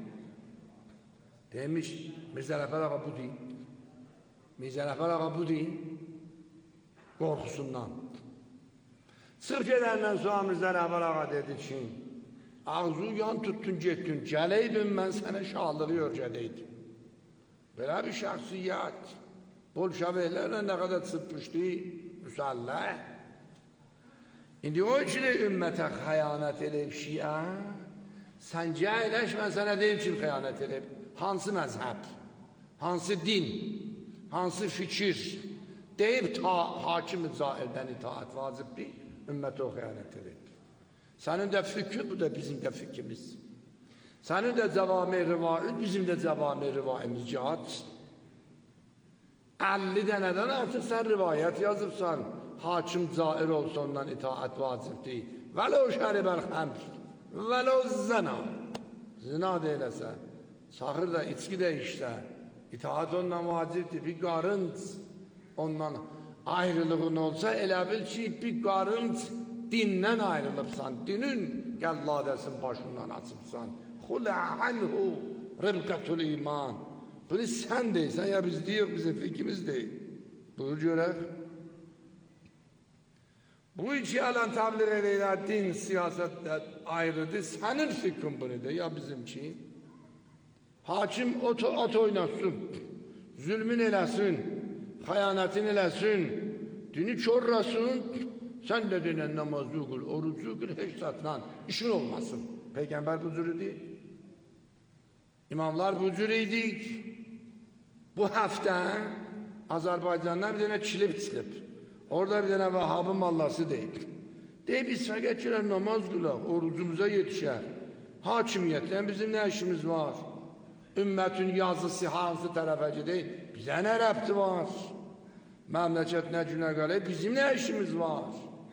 demiş, Mirzə Ələkbər ağa bu deyil. Mirzə Ələkbər ağa bu deyil, qorxusundan. Sırf edəndən sonra Mirzə Ələkbər ağa dedi ki, ağzı yan tuttun, getdin, gələydin, mən sənə şahlığı örgədəydim. Belə bir şəxsiyyət, bolşeviklərlə nə qədər çıpmışdı, müsəlləh. İndi o üçün ümmətə xəyanət edib şiə, sən gəyləş, mən sənə deyim kim xəyanət edib, hansı məzhəb, hansı din, hansı fikir, deyib ta hakim-i zahirdən itaat vacibdir, ümmətə o xəyanət edib. Sənin də fikrin, bu da bizim də fikrimiz. Sənin də cəvami rivayət, bizim də cəvami rivayimiz cihad. əlli dənədən artıq sən rivayət yazıbsan, hakim cair olsa ondan itaat vacibdir. Vələ o şəribəl xəmr, vələ o zəna. Zina deyiləsə, saxır da, içki də işlə, itaat ondan vacibdir. Bir qarınc ondan ayrılığın olsa, elə bil ki, bir qarınc dindən ayrılıbsan, dinin gəlladəsinin başından açıbsan. Xulə anhu ribqətul iman. Bunu sən deysən, ya biz deyik, bizim fikrimiz deyil. Buyur görək. Bu iki alan təbliğ edəylər, din, siyasətlə ayrıdır. Sənin fikrin bunu de, ya bizimki. Hakim ot, ot oynasın, zülmün eləsin, xəyanətin eləsin, dini körrasın, sən də denən namazı qıl, orucu qıl, heç satlan, işin olmasın. Peygamber bu cür idi. İmamlar bu cür idik. Bu hafta Azerbaycan'da bir tane çilip çilip. Orada bir tane Vahhabı mallası deyip. Deyip biz fəqətçilər namaz qılaq, orucumuza yetişər. Hakimiyyətdən bizim nə işimiz var? Ümmətin yazısı hansı tərəfə gedək? Bizə nə rəbti var? Məmləkət nə günə qalək? Bizim nə işimiz var?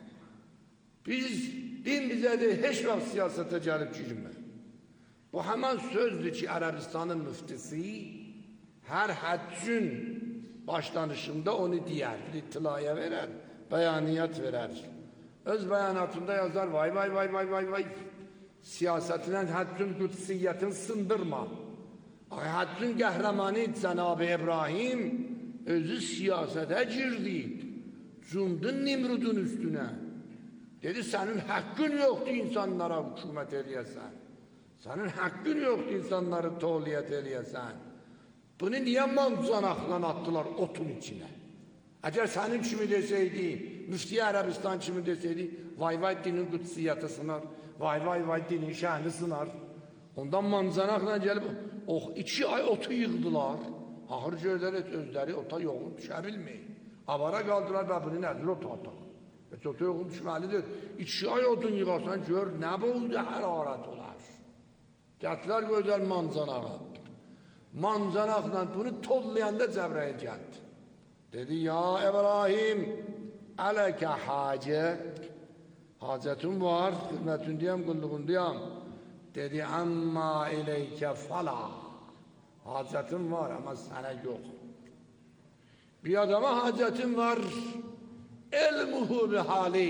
Biz, din bizə deyil, heç vaxt siyasətə gəlib girmə. Bu həmən sözdür ki, Ərəbistanın müftisi hər həccün başlanışında onu deyər, bir itilaya verər, bəyaniyat verər. Öz bəyanatında yazar, vay vay vay vay vay vay, siyasətindən həccün qüdsiyyətini sındırma. Həccün qəhrəmanı Cənab-ı İbrahim özü siyasətə girdi, cundun Nimrudun üstünə. Dedi, sənin haqqın yoxdur insanlara hükümət eləyəsən. Sənin haqqın yoxdur insanları toliyyət eləyəsən. Bunu niyə mancanaqlan atdılar otun içinə? Əgər sənin kimi desəydi, müfti Ərəbistan kimi desəydi, vay vay dinin qüdsiyyəti sınar, vay vay vay dinin şəhni sınar. Ondan mancanaqla gəlib, oh, iki ay otu yığdılar. Ahır gördər et, özləri ota yoğun düşə bilməyin. Avara qaldılar və bunu nədir ota ota? Heç ota yoğun düşməlidir. İki ay odun yığarsan, gör, nə boldu hərarət olar. Gətlər gözəl mancanağa. Mancanaqla bunu tollayanda Cəbrayil gəldi. Dedi, ya İbrahim, ələkə hacə, hacətin var, xidmətindəyəm, qulluğundayam. Dedi, əmmə iləykə fala, hacətin var, amma sənə yox. Bir adama hacətin var, elmuhu bihali,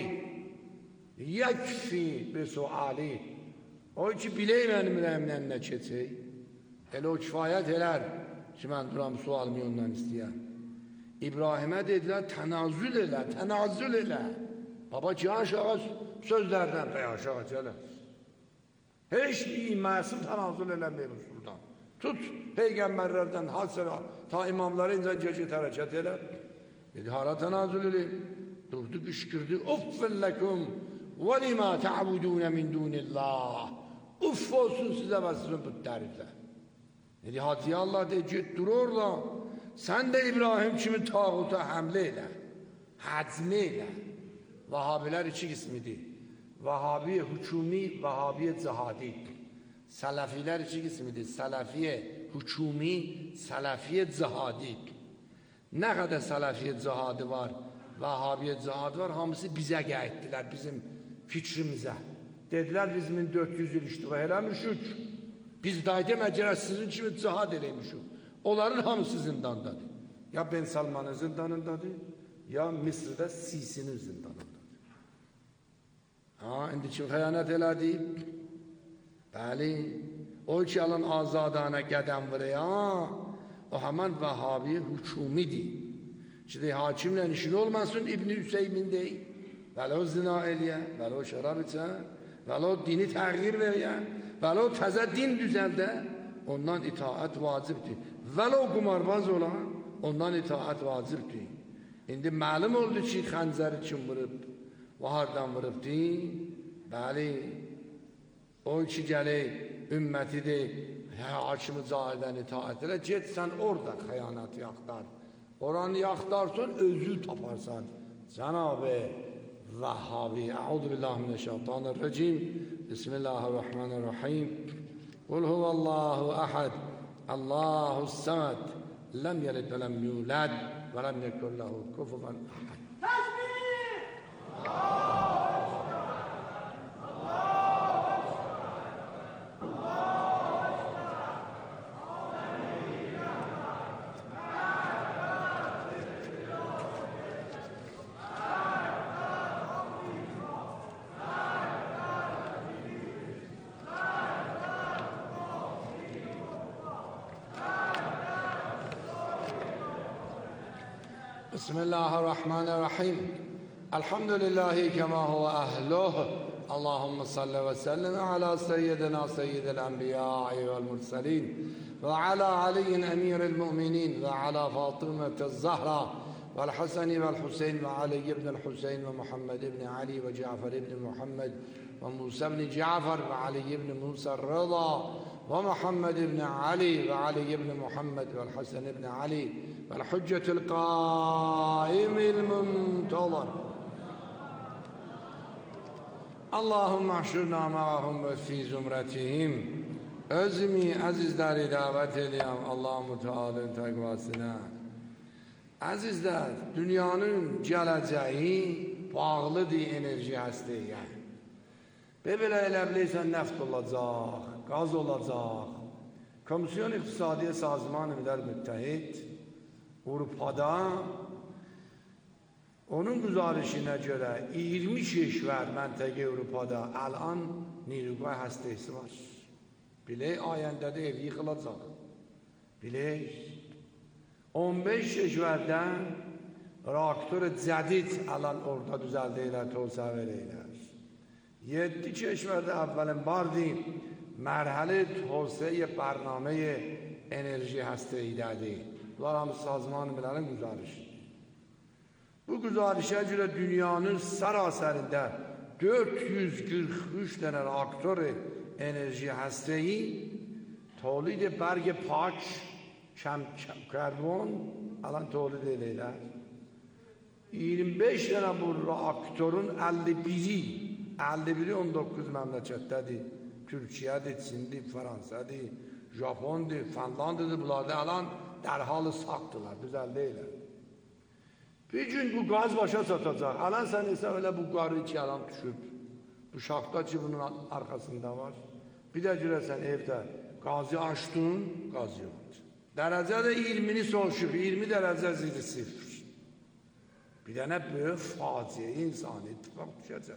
yəkfi bi suali. O ki, biley mənim ürəyimdən nə keçək, elə o kifayət elər ki, mən duram sualımı ondan istəyəm. İbrahimə dedilər, tənazül elə, tənazül elə. Baba ki, aşağı sözlərdən, pey aşağı gələ. Heç iməsin tənazül eləməyir usuldan. Tut, peyğəmbərlərdən, hasıra, ta imamları incə gecə tərəkət elə. Dedi, hara tənazül elə? Durdu, qışqırdı, uffin ləkum, və limə tə'budunə min dunillah. Uff olsun sizə və sizin bütlərinizə. Dedi, Hacıya Allah deyir, get dur orada. Sən də İbrahim kimi tağuta həmlə elə, həcmi elə. Vahabilər iki qismidir. Vahabiyə hükumi, Vahabiyə cihadi. Sələfilər iki qismidir. Sələfiyə hükumi, Sələfiyə cihadi. Nə qədər Sələfiyə cihadi var? Vahhabiyyə cihad var, hamısı bizə qayıtdılar, bizim fikrimizə. Dedilər, biz min dörd yüz il iştiqa eləmişik. Biz daydı məcərə sizin kimi cihad eləmişik. Onların hamısı zindandadır. Ya Ben Salman'ın zindanındadır, ya Mısır'da Sisi'nin zindanındadır. Ha, indi kim xəyanət elədi? Bəli, o ki alın azadana qədəm vuraya, o həmən Vəhhabi hükumidir. Şimdi hakimlə işin olmasın İbn-i Hüseymin deyil. Vələ o zina eləyə, vələ o şərab içə, vələ o dini təğyir verə, vələ o təzə din düzəldə, ondan itaət vacibdir. Vələ o qumarbaz olan, ondan itaət vacibdir. İndi məlum oldu ki, xəncəri kim vurub, və hardan vurubdir? Bəli, o ki gələk, ümmətidir, hakimi cahildən itaət elə, get sən orada xəyanət yaxtar. Oranı yaxtarsan, özü taparsan. Cənab-ı Vəhhabi, əudu billahi mineşşeytanirracim, Bismillahirrahmanirrahim. Qul huvallahu əhəd, Allahus-səməd, ləm yəlid və ləm yulad, və ləm yekun lehu kufuven əhəd. Təsbih! بسم الله الرحمن الرحيم الحمد لله كما هو أهله اللهم صل وسلم على سيدنا سيد الأنبياء والمرسلين وعلى علي أمير المؤمنين وعلى فاطمة الزهراء والحسن والحسين وعلي بن الحسين ومحمد بن علي وجعفر بن محمد وموسى بن جعفر وعلي بن موسى الرضا ومحمد بن علي وعلي بن محمد والحسن بن علي والحجة القائم المنتظر اللهم احشرنا معهم في زمرتهم özümü əzizləri dəvət edirəm Allah-u Teala'nın təqvasına. Əzizlər, dünyanın gələcəyi bağlıdır enerji həstəyə. Belə elə bilirsən neft olacaq, qaz olacaq. Komisyon İqtisadiyyə Sazman-ı Milal Müttəhid Avrupa'da onun güzarişinə görə iyirmi keşvər məntəqə Avrupa'da əlan Niruqay həstəsi var. Bilək ayəndədə ev yıxılacaq. Bilək on beş keşvərdən reaktör cədid əlan orada düzəldəyilər, tolsəvər eylər. yedi keşvərdə əvvəlin bardi mərhəli tolsəyə bərnaməyə enerji həstəydədir. Bunlar hamı Sazman-ı Milal'ın güzarişi. Bu güzarişə görə dünyanın sərasərində dörd yüz qırx üç dənə reaktör enerji həstəyi tolid berg pak kəm karbon alan tolid edirlər. iyirmi beş dənə bu reaktörün əlli biri əlli biri on doqquz məmləkətdədir. Türkiyədir, Çindir, Fransadır, Japondur, Finlandiyadır. Bunlarda alan dərhalı saqdırlar, düzəldəyirlər. Bir gün bu qaz başa çatacaq. Alan sən isə öyle bu qarı iki alan düşüb. Bu şaxta ki bunun arxasında var. Bir də görəsən evdə qazı açdın, qaz yoxdur. Dərəcə də iyirmini soğuşub, iyirmi dərəcə zili sıfır. Bir dənə böyük faciə insani ittifaq düşəcək.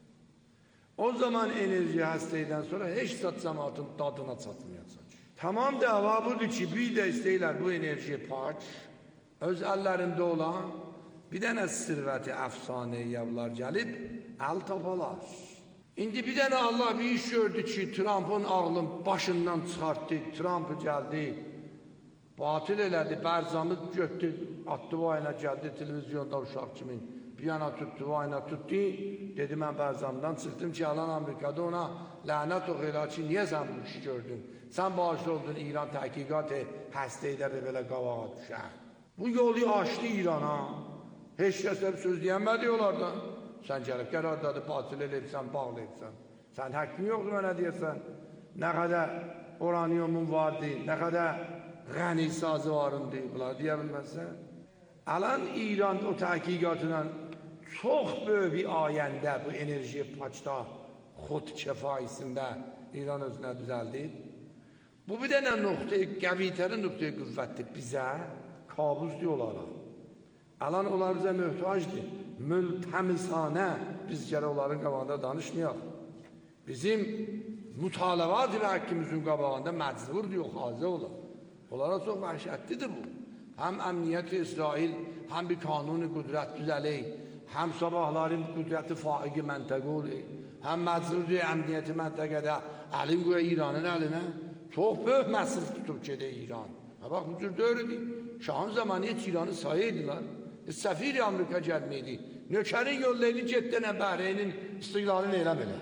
O zaman enerji həstəydən sonra heç zat cəmaatın dadına çatmayacaq. Tamam dəva budur ki, bir də istəyirlər bu enerji pak, öz əllərində olan bir dənə sirvəti əfsanəyə bunlar gəlib, əl tapalar. İndi bir dənə Allah bir iş gördü ki, Trump'ın ağlın başından çıxartdı, Trump gəldi, batil elədi, bərzamı götdü, atdı vayına gəldi, televizyonda uşaq kimin, bir yana tutdu, vayına tutdu, dedi mən bərzamdan çıxdım ki, alan Amerikada ona lənət oxuyla ki, niyə sən bu işi gördün? Sən bağışlı oldun İran təhqiqat həstəydə belə qavağa düşər. Bu yolu açdı İrana, heç kəsə bir söz deyənmədi onlardan. Sən gəlib qərardadır, batil eləyibsən, bağlayıbsan. Sən həqqin yoxdur mənə deyirsən. Nə qədər uraniumun vardı, nə qədər qəni sazı varındı, bunları deyə bilməzsən. الان ایران o təhqiqatla çox böyük bir ayəndə bu enerji paçda xod kefayisində İran özünə düzəldib. Bu bir dənə nöqtə, qəvitərin nöqtə qüvvətdir bizə, kabus diyorlar. Alan onlar bizə möhtacdır. Mültəmisanə biz gələ onların qabağında danışmayaq. Bizim mutalavat və hakkimizin qabağında məcbur diyor, xazə olur. Onlara çox vəhşətlidir bu. Həm əmniyyət İsrail, həm bir kanuni qüdrət düzəli, həm sabahların qüdrəti faiqi məntəqə olur, həm məcbur diyor əmniyyəti məntəqədə əlin qoya İranın əlinə. Çox böyük məsəl tutub gedə İran. Ha bax, bu cür dövrüdür. Şahın zamanı heç İranı sayıydılar. Səfir-i Amerika gəlməydi. Nökərin yollaydı, getdənə Bəhreynin istiqlalını elə belə.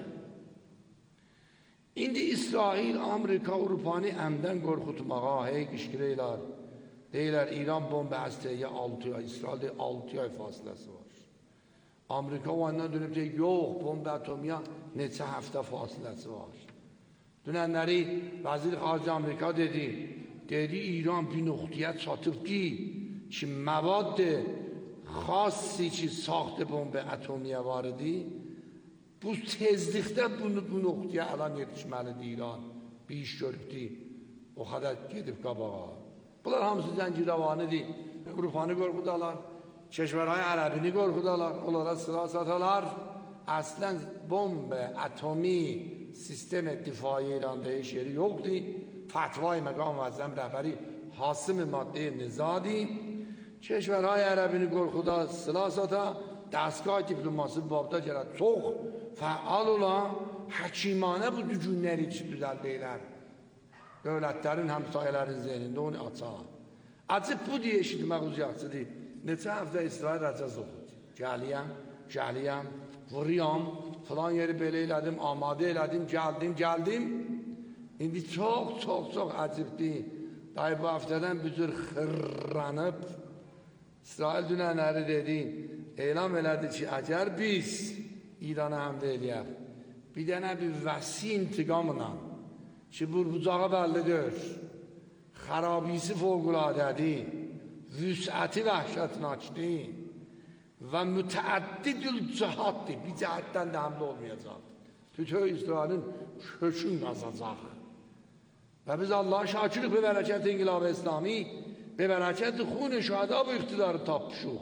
İndi İsrail, Amerika, Avropanı əmdən qorxutmağa, hey qışqırırlar. Deyirlər, İran bomba həstəyə altı ay, İsraildə altı ay fasiləsi var. Amerika o andan dönüb deyir, yox, bomba atomiya neçə həftə fasiləsi var. Dünənləri Vəzir Xarici Amerika dedi, dedi İran bir nöqtəyə çatıb ki, ki məvad xassi ki saxtı bomba atomiya var idi, bu tezlikdə bunu bu nöqtəyə əlan yetişməlidir İran. Bir iş görübdür, o qədər gedib qabağa. Bunlar hamısı zəncirəvanıdır. Avropanı qorxudalar, keşvərhay ərəbini qorxudalar, onlara silah satalar. Əslən bomba atomi sistem difai İranda heç yeri yoxdur. Fətvay məqam vəzəm rəhbəri hasım madde nizadi. Keşvərhay ərəbini qorxuda silah sata, dəstgah diplomasi babda gələk çox fəal olan, həkimanə bu dücünləri üçün düzəldəyilər. Dövlətlərin, həmsayələrin zeynində onu açaq. Açıb bu deyə eşitmək uzaqçıdır. Neçə həftə İsrail rəcəz oxud. Gəliyəm, gəliyəm, vuruyam, filan yeri belə elədim, amadə elədim, gəldim, gəldim. İndi çox, çox, çox əcibdir. Dayı bu həftədən büzür xırranıb, İsrail dünənləri dedi, elan elədi ki, əgər biz İrana həmdə eləyək, bir dənə bir vəsi intiqamla, ki, burbucağı bəllidir, xarabisi fövqülədədir, vüsəti vəhşətnaçdır və mütəəddidül cəhaddır, bir cəhətdən də həmdə olmayacaq. Bütün İsrailin kökün qazacaq. Və biz Allah'a şakirlik ve berekət İnqilab-ı İslami ve berekət xun-i şəhada bu iktidarı tapmışıq.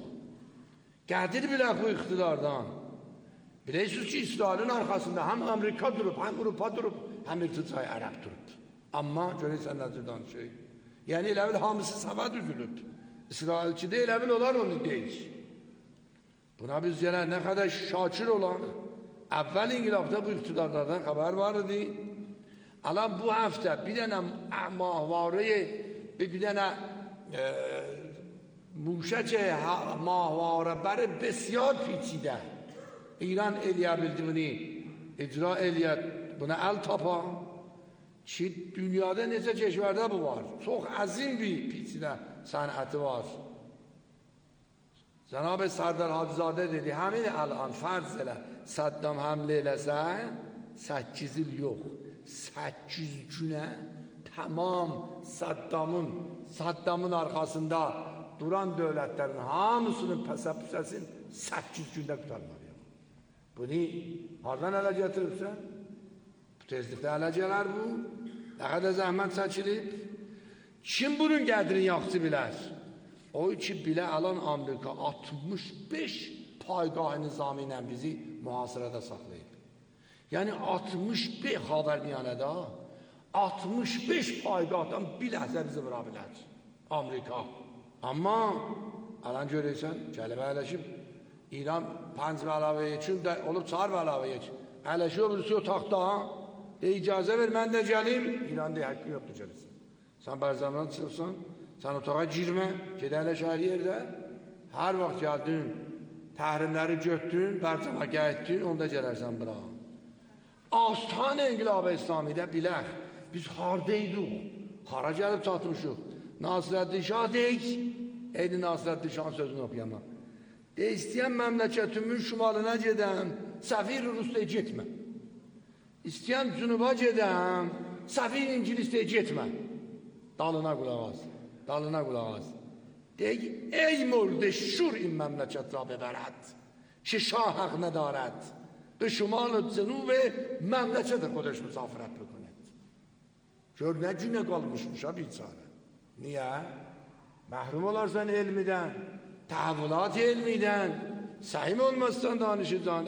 Qədir bilək bu iktidardan. Bilirsiniz ki, İsrailin arxasında həm Amerika durub, həm Avropa durub, həm irticai ərəb durub. Amma görürsən nədir danışıq. Yəni elə bil hamısı səbə düzülüb. İsrailçi də elə bil olar onu deyir. Buna biz yenə nə qədər şakir olan, əvvəl İnqilabda bu iktidarlardan xəbər var idi. Alan bu həftə bir dənə mahvarəyə, bir dənə muşək mahvarə bəri bəsiyar piçidə İran eləyə bildi bunu, icra eləyə, buna əl tapa ki, dünyada necə keşvərdə bu var. Çox əzim bir piçidə sənəti var. Cənab-ı Sərdar Hacızadə dedi, həmin əlan fərz elə Səddam həmlə eləsə, səkkiz il yox, səkkiz günə tamam Səddamın, Səddamın arxasında duran dövlətlərin hamısının pəsə-püsəsin səkkiz gündə qutarmalı. Bunu hardan ələ gətiribsən? Bu tezlikdə ələ gələr bu. Nə qədər zəhmət çəkilib? Kim bunun qədrini yaxşı bilər? O ki, bilə alan Amerika altmış beş paygah nizami ilə bizi mühasirədə saxlayıb. Yəni altmış beş xavərmiyanədə altmış beş paygahdan bir ləhzə bizi vura bilər Amerika. Amma alan görürsən, kəlibə ələşib İran panc və əlavə üçün də olub çar və əlavə üçün. Ələşi o birisi o taxta, de icazə ver, mən də gəlim. İran deyək, haqqı yoxdur gəlirsən. Sən bərzəmdən çıxırsan, sən otağa girmə, gedə ələş hər yerdə. Hər vaxt gəldin, təhrimləri götdün, bərzəmə gəyətdin, onda gələrsən bura. Astan İnqilab-ı İslamidə bilək, biz hardaydıq, hara gəlib çatmışıq. Nasirəddin Şah deyik, eyni Nasirəddin Şahın sözünü oxuyamaq. De, istəyən məmləkətimin şumalına gedəm, səfir Rus'da getmə. İstəyən cünuba gedəm, səfir İngilis'də getmə. Dalına qulaq az, dalına qulaq az. دیگه ای مرد شور این مملکت را ببرد که شاه حق ندارد به شمال و جنوب مملکت خودش مسافرت بکنه. چون نجونه kalmış ha بیچاره. Niye? Mahrum olarsan elmiden, tahvilat elmiden, sahim olmazsan danışacağın